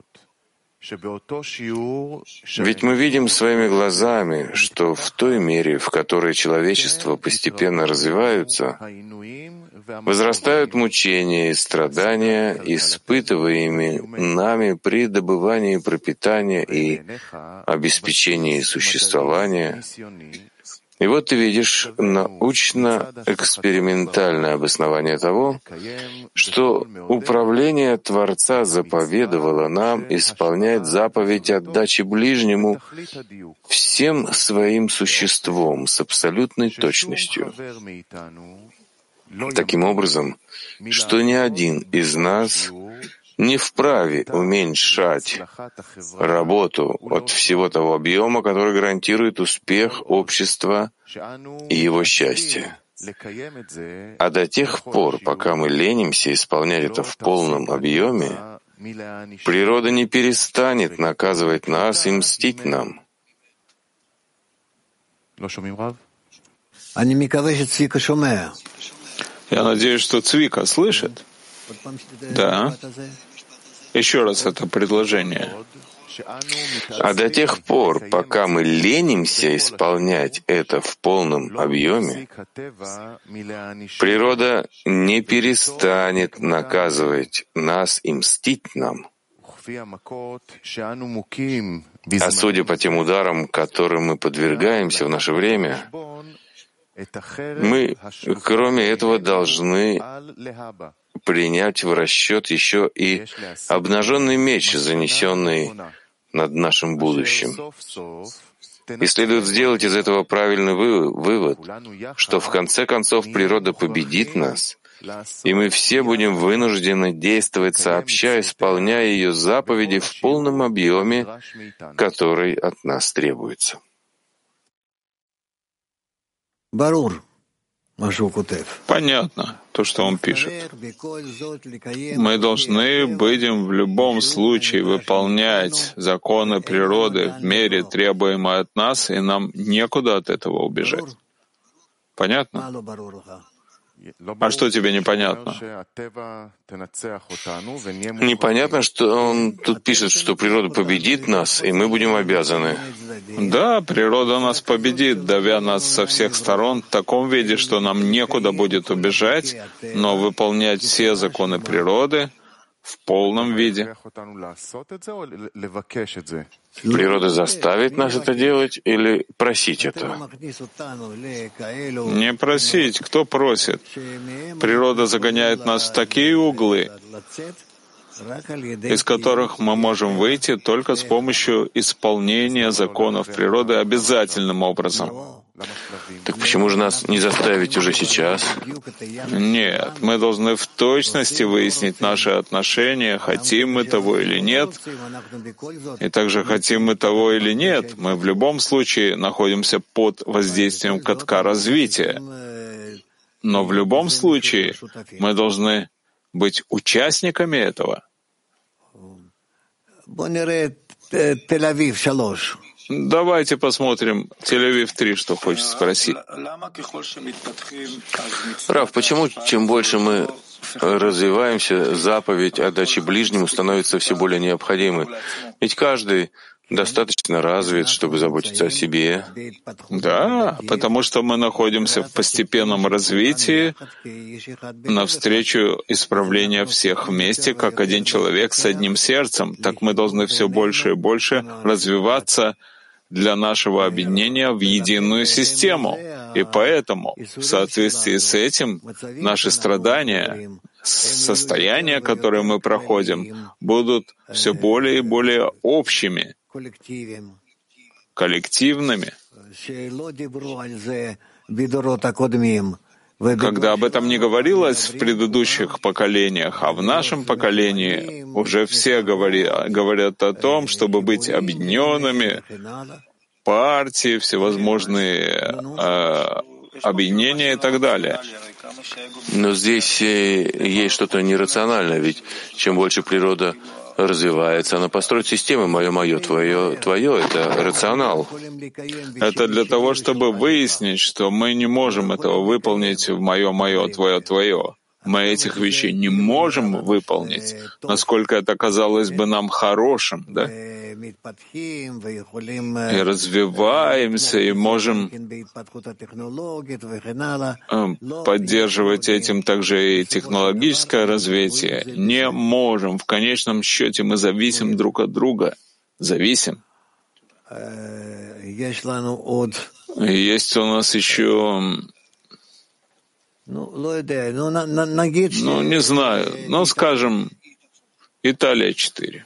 Ведь мы видим своими глазами, что в той мере, в которой человечество постепенно развивается, возрастают мучения и страдания, испытываемые нами при добывании пропитания и обеспечении существования. И вот ты видишь научно-экспериментальное обоснование того, что управление Творца заповедовало нам исполнять заповедь отдачи ближнему всем своим существом с абсолютной точностью. Таким образом, что ни один из нас не вправе уменьшать работу от всего того объема, который гарантирует успех общества и его счастье. А до тех пор, пока мы ленимся исполнять это в полном объеме, природа не перестанет наказывать нас и мстить нам. Я надеюсь, что Цвика слышит. Да. Еще раз это предложение. А до тех пор, пока мы ленимся исполнять это в полном объеме, природа не перестанет наказывать нас и мстить нам. А судя по тем ударам, которым мы подвергаемся в наше время, мы, кроме этого, должны принять в расчет еще и обнаженный меч, занесенный над нашим будущим. И следует сделать из этого правильный вывод, что в конце концов природа победит нас, и мы все будем вынуждены действовать сообща, исполняя ее заповеди в полном объеме, который от нас требуется. Понятно, то, что он пишет. Мы должны будем в любом случае выполнять законы природы в мере, требуемой от нас, и нам некуда от этого убежать. Понятно? А что тебе непонятно? Непонятно, что он тут пишет, что природа победит нас, и мы будем обязаны. Да, природа нас победит, давя нас со всех сторон в таком виде, что нам некуда будет убежать, но выполнять все законы природы в полном виде. Природа заставит нас это делать или просить этого? Не просить, кто просит? Природа загоняет нас в такие углы, из которых мы можем выйти только с помощью исполнения законов природы обязательным образом. Так почему же нас не заставить уже сейчас? Нет, мы должны в точности выяснить наши отношения, хотим мы того или нет. И также хотим мы того или нет, мы в любом случае находимся под воздействием катка развития. Но в любом случае мы должны быть участниками этого. Давайте посмотрим Тель-Авив 3, что хочет спросить. Рав, почему чем больше мы развиваемся, заповедь отдачи ближнему становится все более необходимой? Ведь каждый достаточно развит, чтобы заботиться о себе. Да, потому что мы находимся в постепенном развитии навстречу исправлению всех вместе, как один человек с одним сердцем. Так мы должны все больше и больше развиваться для нашего объединения в единую систему. И поэтому, в соответствии с этим, наши страдания, состояния, которые мы проходим, будут все более и более общими, коллективными. Когда об этом не говорилось в предыдущих поколениях, а в нашем поколении уже все говорят о том, чтобы быть объединенными, партии, всевозможные объединения и так далее. Но здесь есть что-то нерациональное, ведь чем больше природа развивается, она построит системы «моё-моё», «твоё» — это рационал. Это для того, чтобы выяснить, что мы не можем этого выполнить в «моё-моё», «твоё». Мы этих вещей не можем выполнить, насколько это казалось бы нам хорошим, да? И развиваемся, и можем поддерживать этим также и технологическое развитие. Не можем. В конечном счете мы зависим друг от друга. Зависим. Есть у нас еще... не знаю, скажем, Италия 4.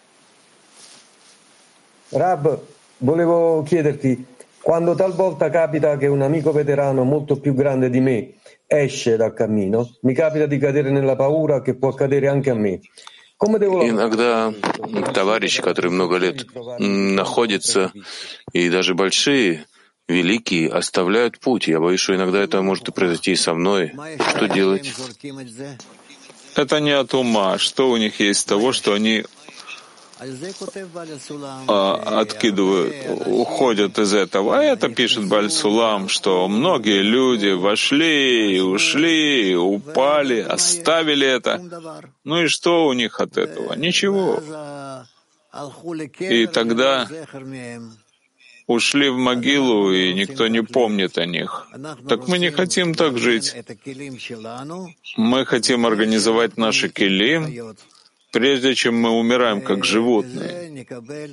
Rab, volevo chiederti, quando talvolta capita che un amico veterano molto più grande di me esce dal cammino, mi capita di cadere nella paura che può accadere anche a me. Иногда товарищи, которые много лет находятся, и даже большие, великие, оставляют путь. Я боюсь, что иногда это может и произойти и со мной. Что делать? Это не от ума. Что у них есть того, что они откидывают, уходят из этого. А это пишет Бааль Сулам, что многие люди вошли, ушли, упали, оставили это. Ну и что у них от этого? Ничего. И тогда ушли в могилу, и никто не помнит о них. Так мы не хотим так жить. Мы хотим организовать наши келим, прежде чем мы умираем как животные.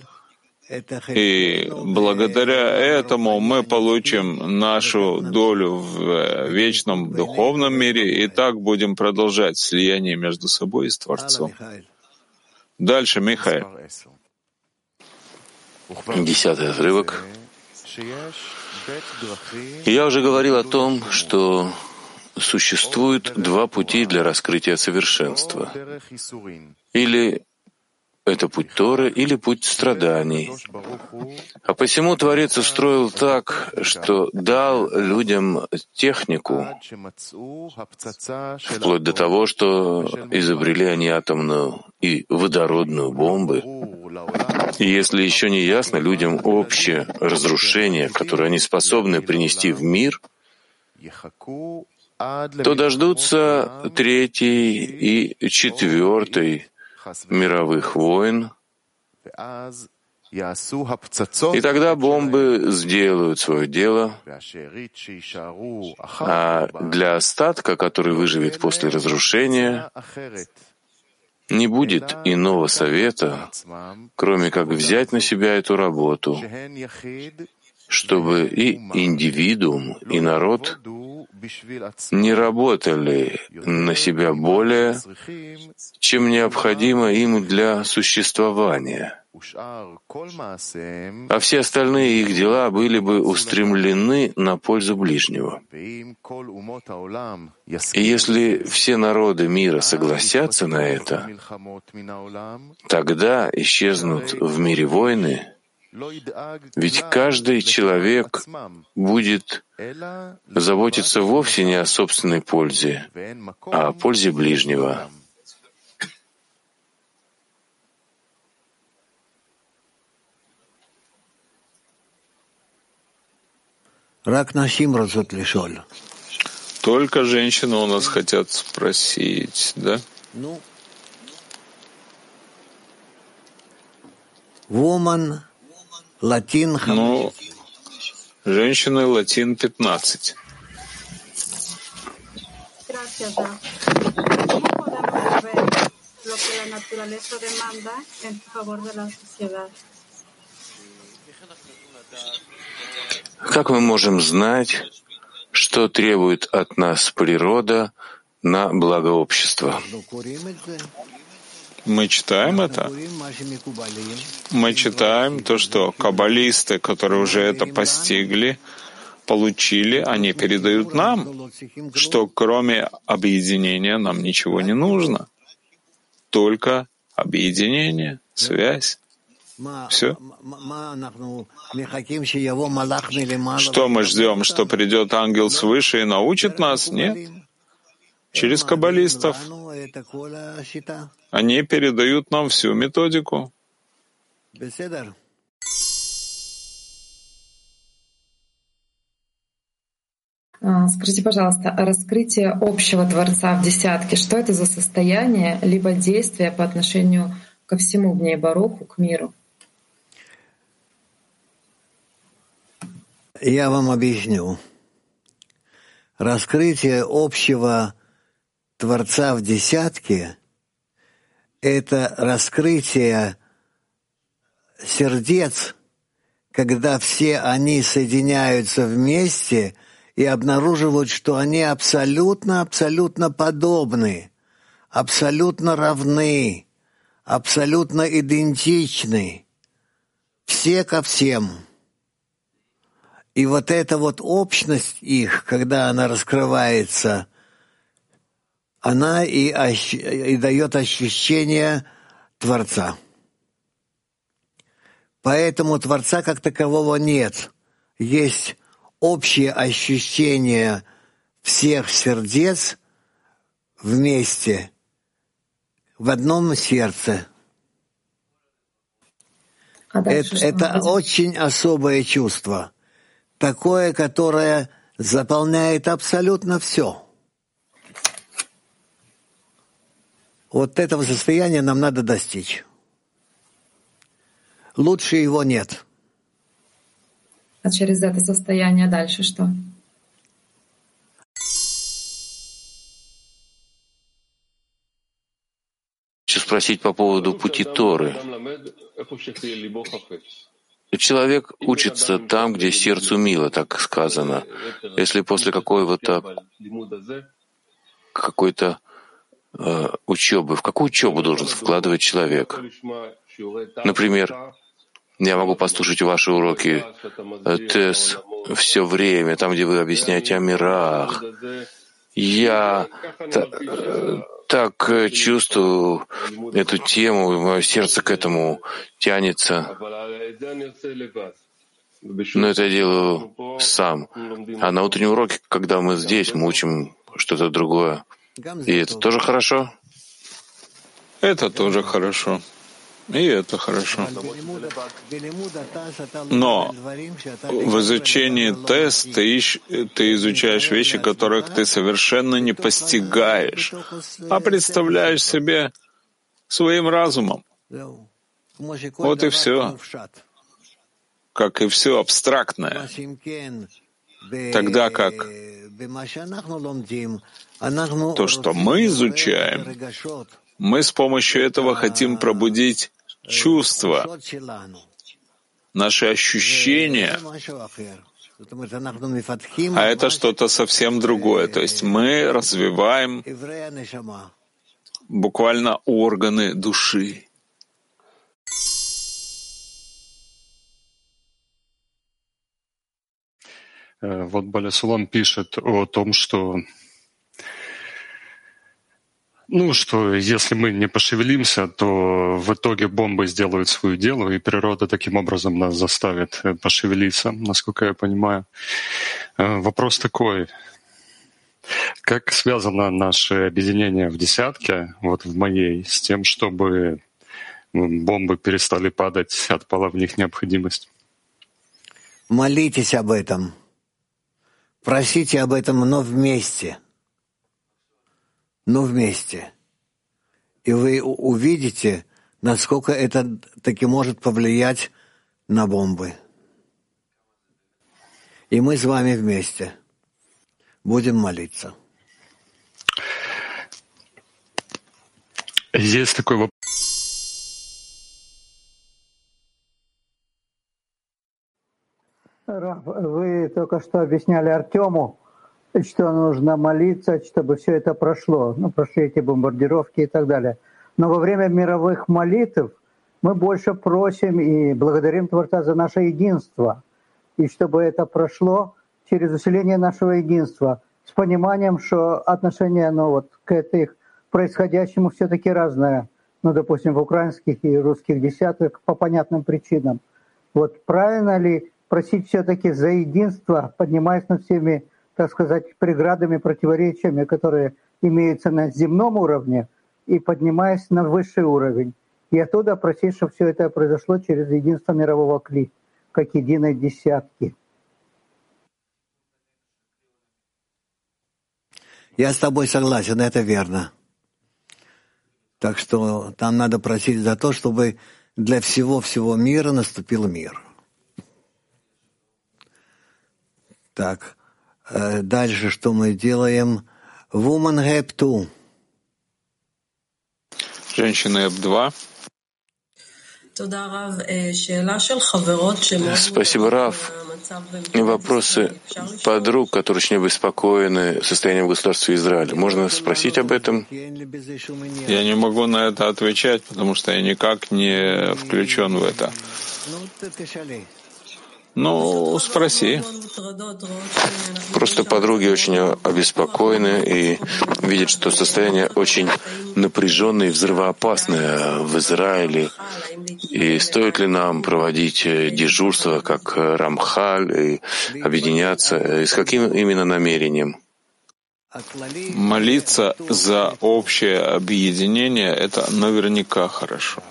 И благодаря этому мы получим нашу долю в вечном духовном мире, и так будем продолжать слияние между собой и с Творцом. Дальше, Михаил. 10-й отрывок. Я уже говорил о том, что существует два пути для раскрытия совершенства. Или это путь Торы, или путь страданий. А посему Творец устроил так, что дал людям технику, вплоть до того, что изобрели они атомную и водородную бомбы. И если еще не ясно людям общее разрушение, которое они способны принести в мир, то дождутся 3-й и 4-й мировых войн, и тогда бомбы сделают свое дело, а для остатка, который выживет после разрушения, не будет иного совета, кроме как взять на себя эту работу, чтобы и индивидуум, и народ не работали на себя более, чем необходимо им для существования. а все остальные их дела были бы устремлены на пользу ближнего. И если все народы мира согласятся на это, тогда исчезнут в мире войны, ведь каждый человек будет заботиться вовсе не о собственной пользе, а о пользе ближнего. Только женщины у нас хотят спросить, да? Женщины латин 15. Как мы можем знать, что требует от нас природа на благо общества? Мы читаем это. Мы читаем то, что каббалисты, которые уже это постигли, получили, они передают нам, что кроме объединения нам ничего не нужно. Только объединение, связь. Все. Что мы ждем, что придет ангел свыше и научит нас? Нет. Через каббалистов. Они передают нам всю методику. Скажите, пожалуйста, раскрытие общего Творца в десятке, что это за состояние, либо действие по отношению ко всему Бней Баруху, к миру? Я вам объясню. Раскрытие общего Творца в десятке — это раскрытие сердец, когда все они соединяются вместе и обнаруживают, что они абсолютно подобны, абсолютно равны, абсолютно идентичны, все ко всем. И вот эта вот общность их, когда она раскрывается, она и дает ощущение Творца. Поэтому Творца как такового нет. Есть общее ощущение всех сердец вместе в одном сердце. Это очень особое чувство. Такое, которое заполняет абсолютно все. Вот этого состояния нам надо достичь. Лучше его нет. А через это состояние дальше что? Хочу спросить по поводу пути Торы. Человек учится там, где сердцу мило, так сказано. Если после какой-то учебы, в какую учебу должен вкладывать человек? Например, я могу послушать ваши уроки ТЭС все время, там, где вы объясняете о мирах. Я так чувствую эту тему, мое сердце к этому тянется. Но это я делаю сам. А на утреннем уроке, когда мы здесь, мы учим что-то другое. И это тоже хорошо? Это тоже хорошо. И это хорошо. Но в изучении ТЭС ты изучаешь вещи, которых ты совершенно не постигаешь, а представляешь себе своим разумом. Вот и все. Как и все абстрактное. Тогда как то, что мы изучаем, мы с помощью этого хотим пробудить чувства, наши ощущения, а это что-то совсем другое. То есть мы развиваем буквально органы души. Вот Баля-Сулам пишет о том, что если мы не пошевелимся, то в итоге бомбы сделают свое дело, и природа таким образом нас заставит пошевелиться, насколько я понимаю. Вопрос такой. Как связано наше объединение в десятке, вот в моей, с тем, чтобы бомбы перестали падать, отпала в них необходимость? Молитесь об этом. Просите об этом, но вместе. И вы увидите, насколько это таки может повлиять на бомбы. И мы с вами вместе будем молиться. Есть такой вопрос. Вы только что объясняли Артему, что нужно молиться, чтобы все это прошло. Прошли эти бомбардировки и так далее. Но во время мировых молитв мы больше просим и благодарим Творца за наше единство. И чтобы это прошло через усиление нашего единства, с пониманием, что отношение к этих происходящему все-таки разное. Допустим, в украинских и русских десятках по понятным причинам. Вот правильно ли просить все-таки за единство, поднимаясь над всеми, так сказать, преградами, противоречиями, которые имеются на земном уровне, и поднимаясь на высший уровень. И оттуда просить, чтобы все это произошло через единство мирового кли, как единой десятки. Я с тобой согласен, это верно. Так что там надо просить за то, чтобы для всего мира наступил мир. Так, дальше что мы делаем? Woman Gap 2. Женщина Эп-2. Спасибо, Рав. Вопросы подруг, которые очень обеспокоены состоянием государства Израиля. Можно спросить об этом? Я не могу на это отвечать, потому что я никак не включен в это. Спроси. Просто подруги очень обеспокоены и видят, что состояние очень напряженное и взрывоопасное в Израиле. И стоит ли нам проводить дежурство, как Рамхаль, и объединяться? И с каким именно намерением? Молиться за общее объединение — это наверняка хорошо.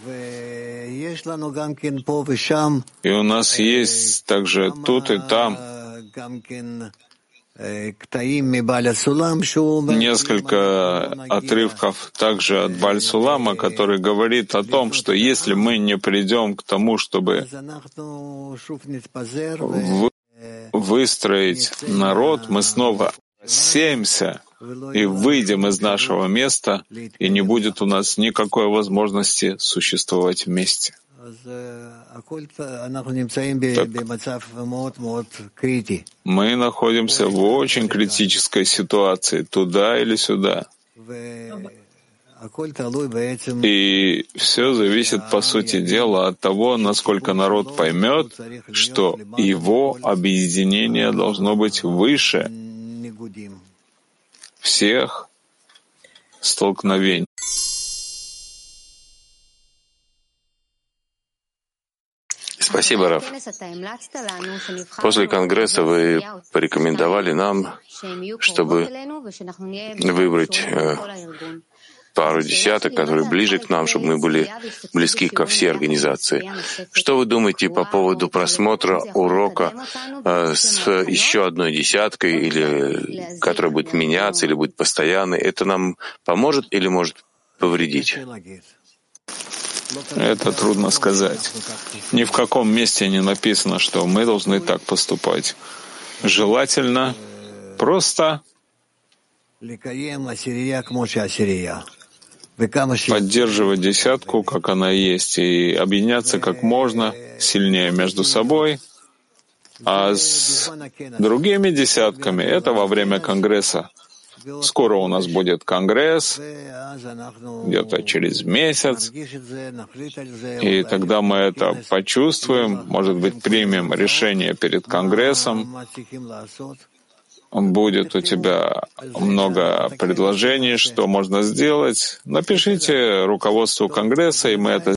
И у нас есть также тут и там несколько отрывков также от Баль-Сулама, который говорит о том, что если мы не придем к тому, чтобы выстроить народ, мы снова сеемся и выйдем из нашего места, и не будет у нас никакой возможности существовать вместе. Мы находимся в очень критической ситуации, туда или сюда. И все зависит, по сути дела, от того, насколько народ поймет, что его объединение должно быть выше всех столкновений. Спасибо, Рав. После Конгресса вы порекомендовали нам, чтобы выбрать пару десяток, которые ближе к нам, чтобы мы были близки ко всей организации. Что вы думаете по поводу просмотра урока с еще одной десяткой, или которая будет меняться, или будет постоянной? Это нам поможет или может повредить? Это трудно сказать. Ни в каком месте не написано, что мы должны так поступать. Желательно просто поддерживать десятку, как она есть, и объединяться как можно сильнее между собой, а с другими десятками — это во время Конгресса. Скоро у нас будет конгресс, где-то через месяц, и тогда мы это почувствуем, может быть, примем решение перед конгрессом. Будет у тебя много предложений, что можно сделать. Напишите руководству конгресса, и мы это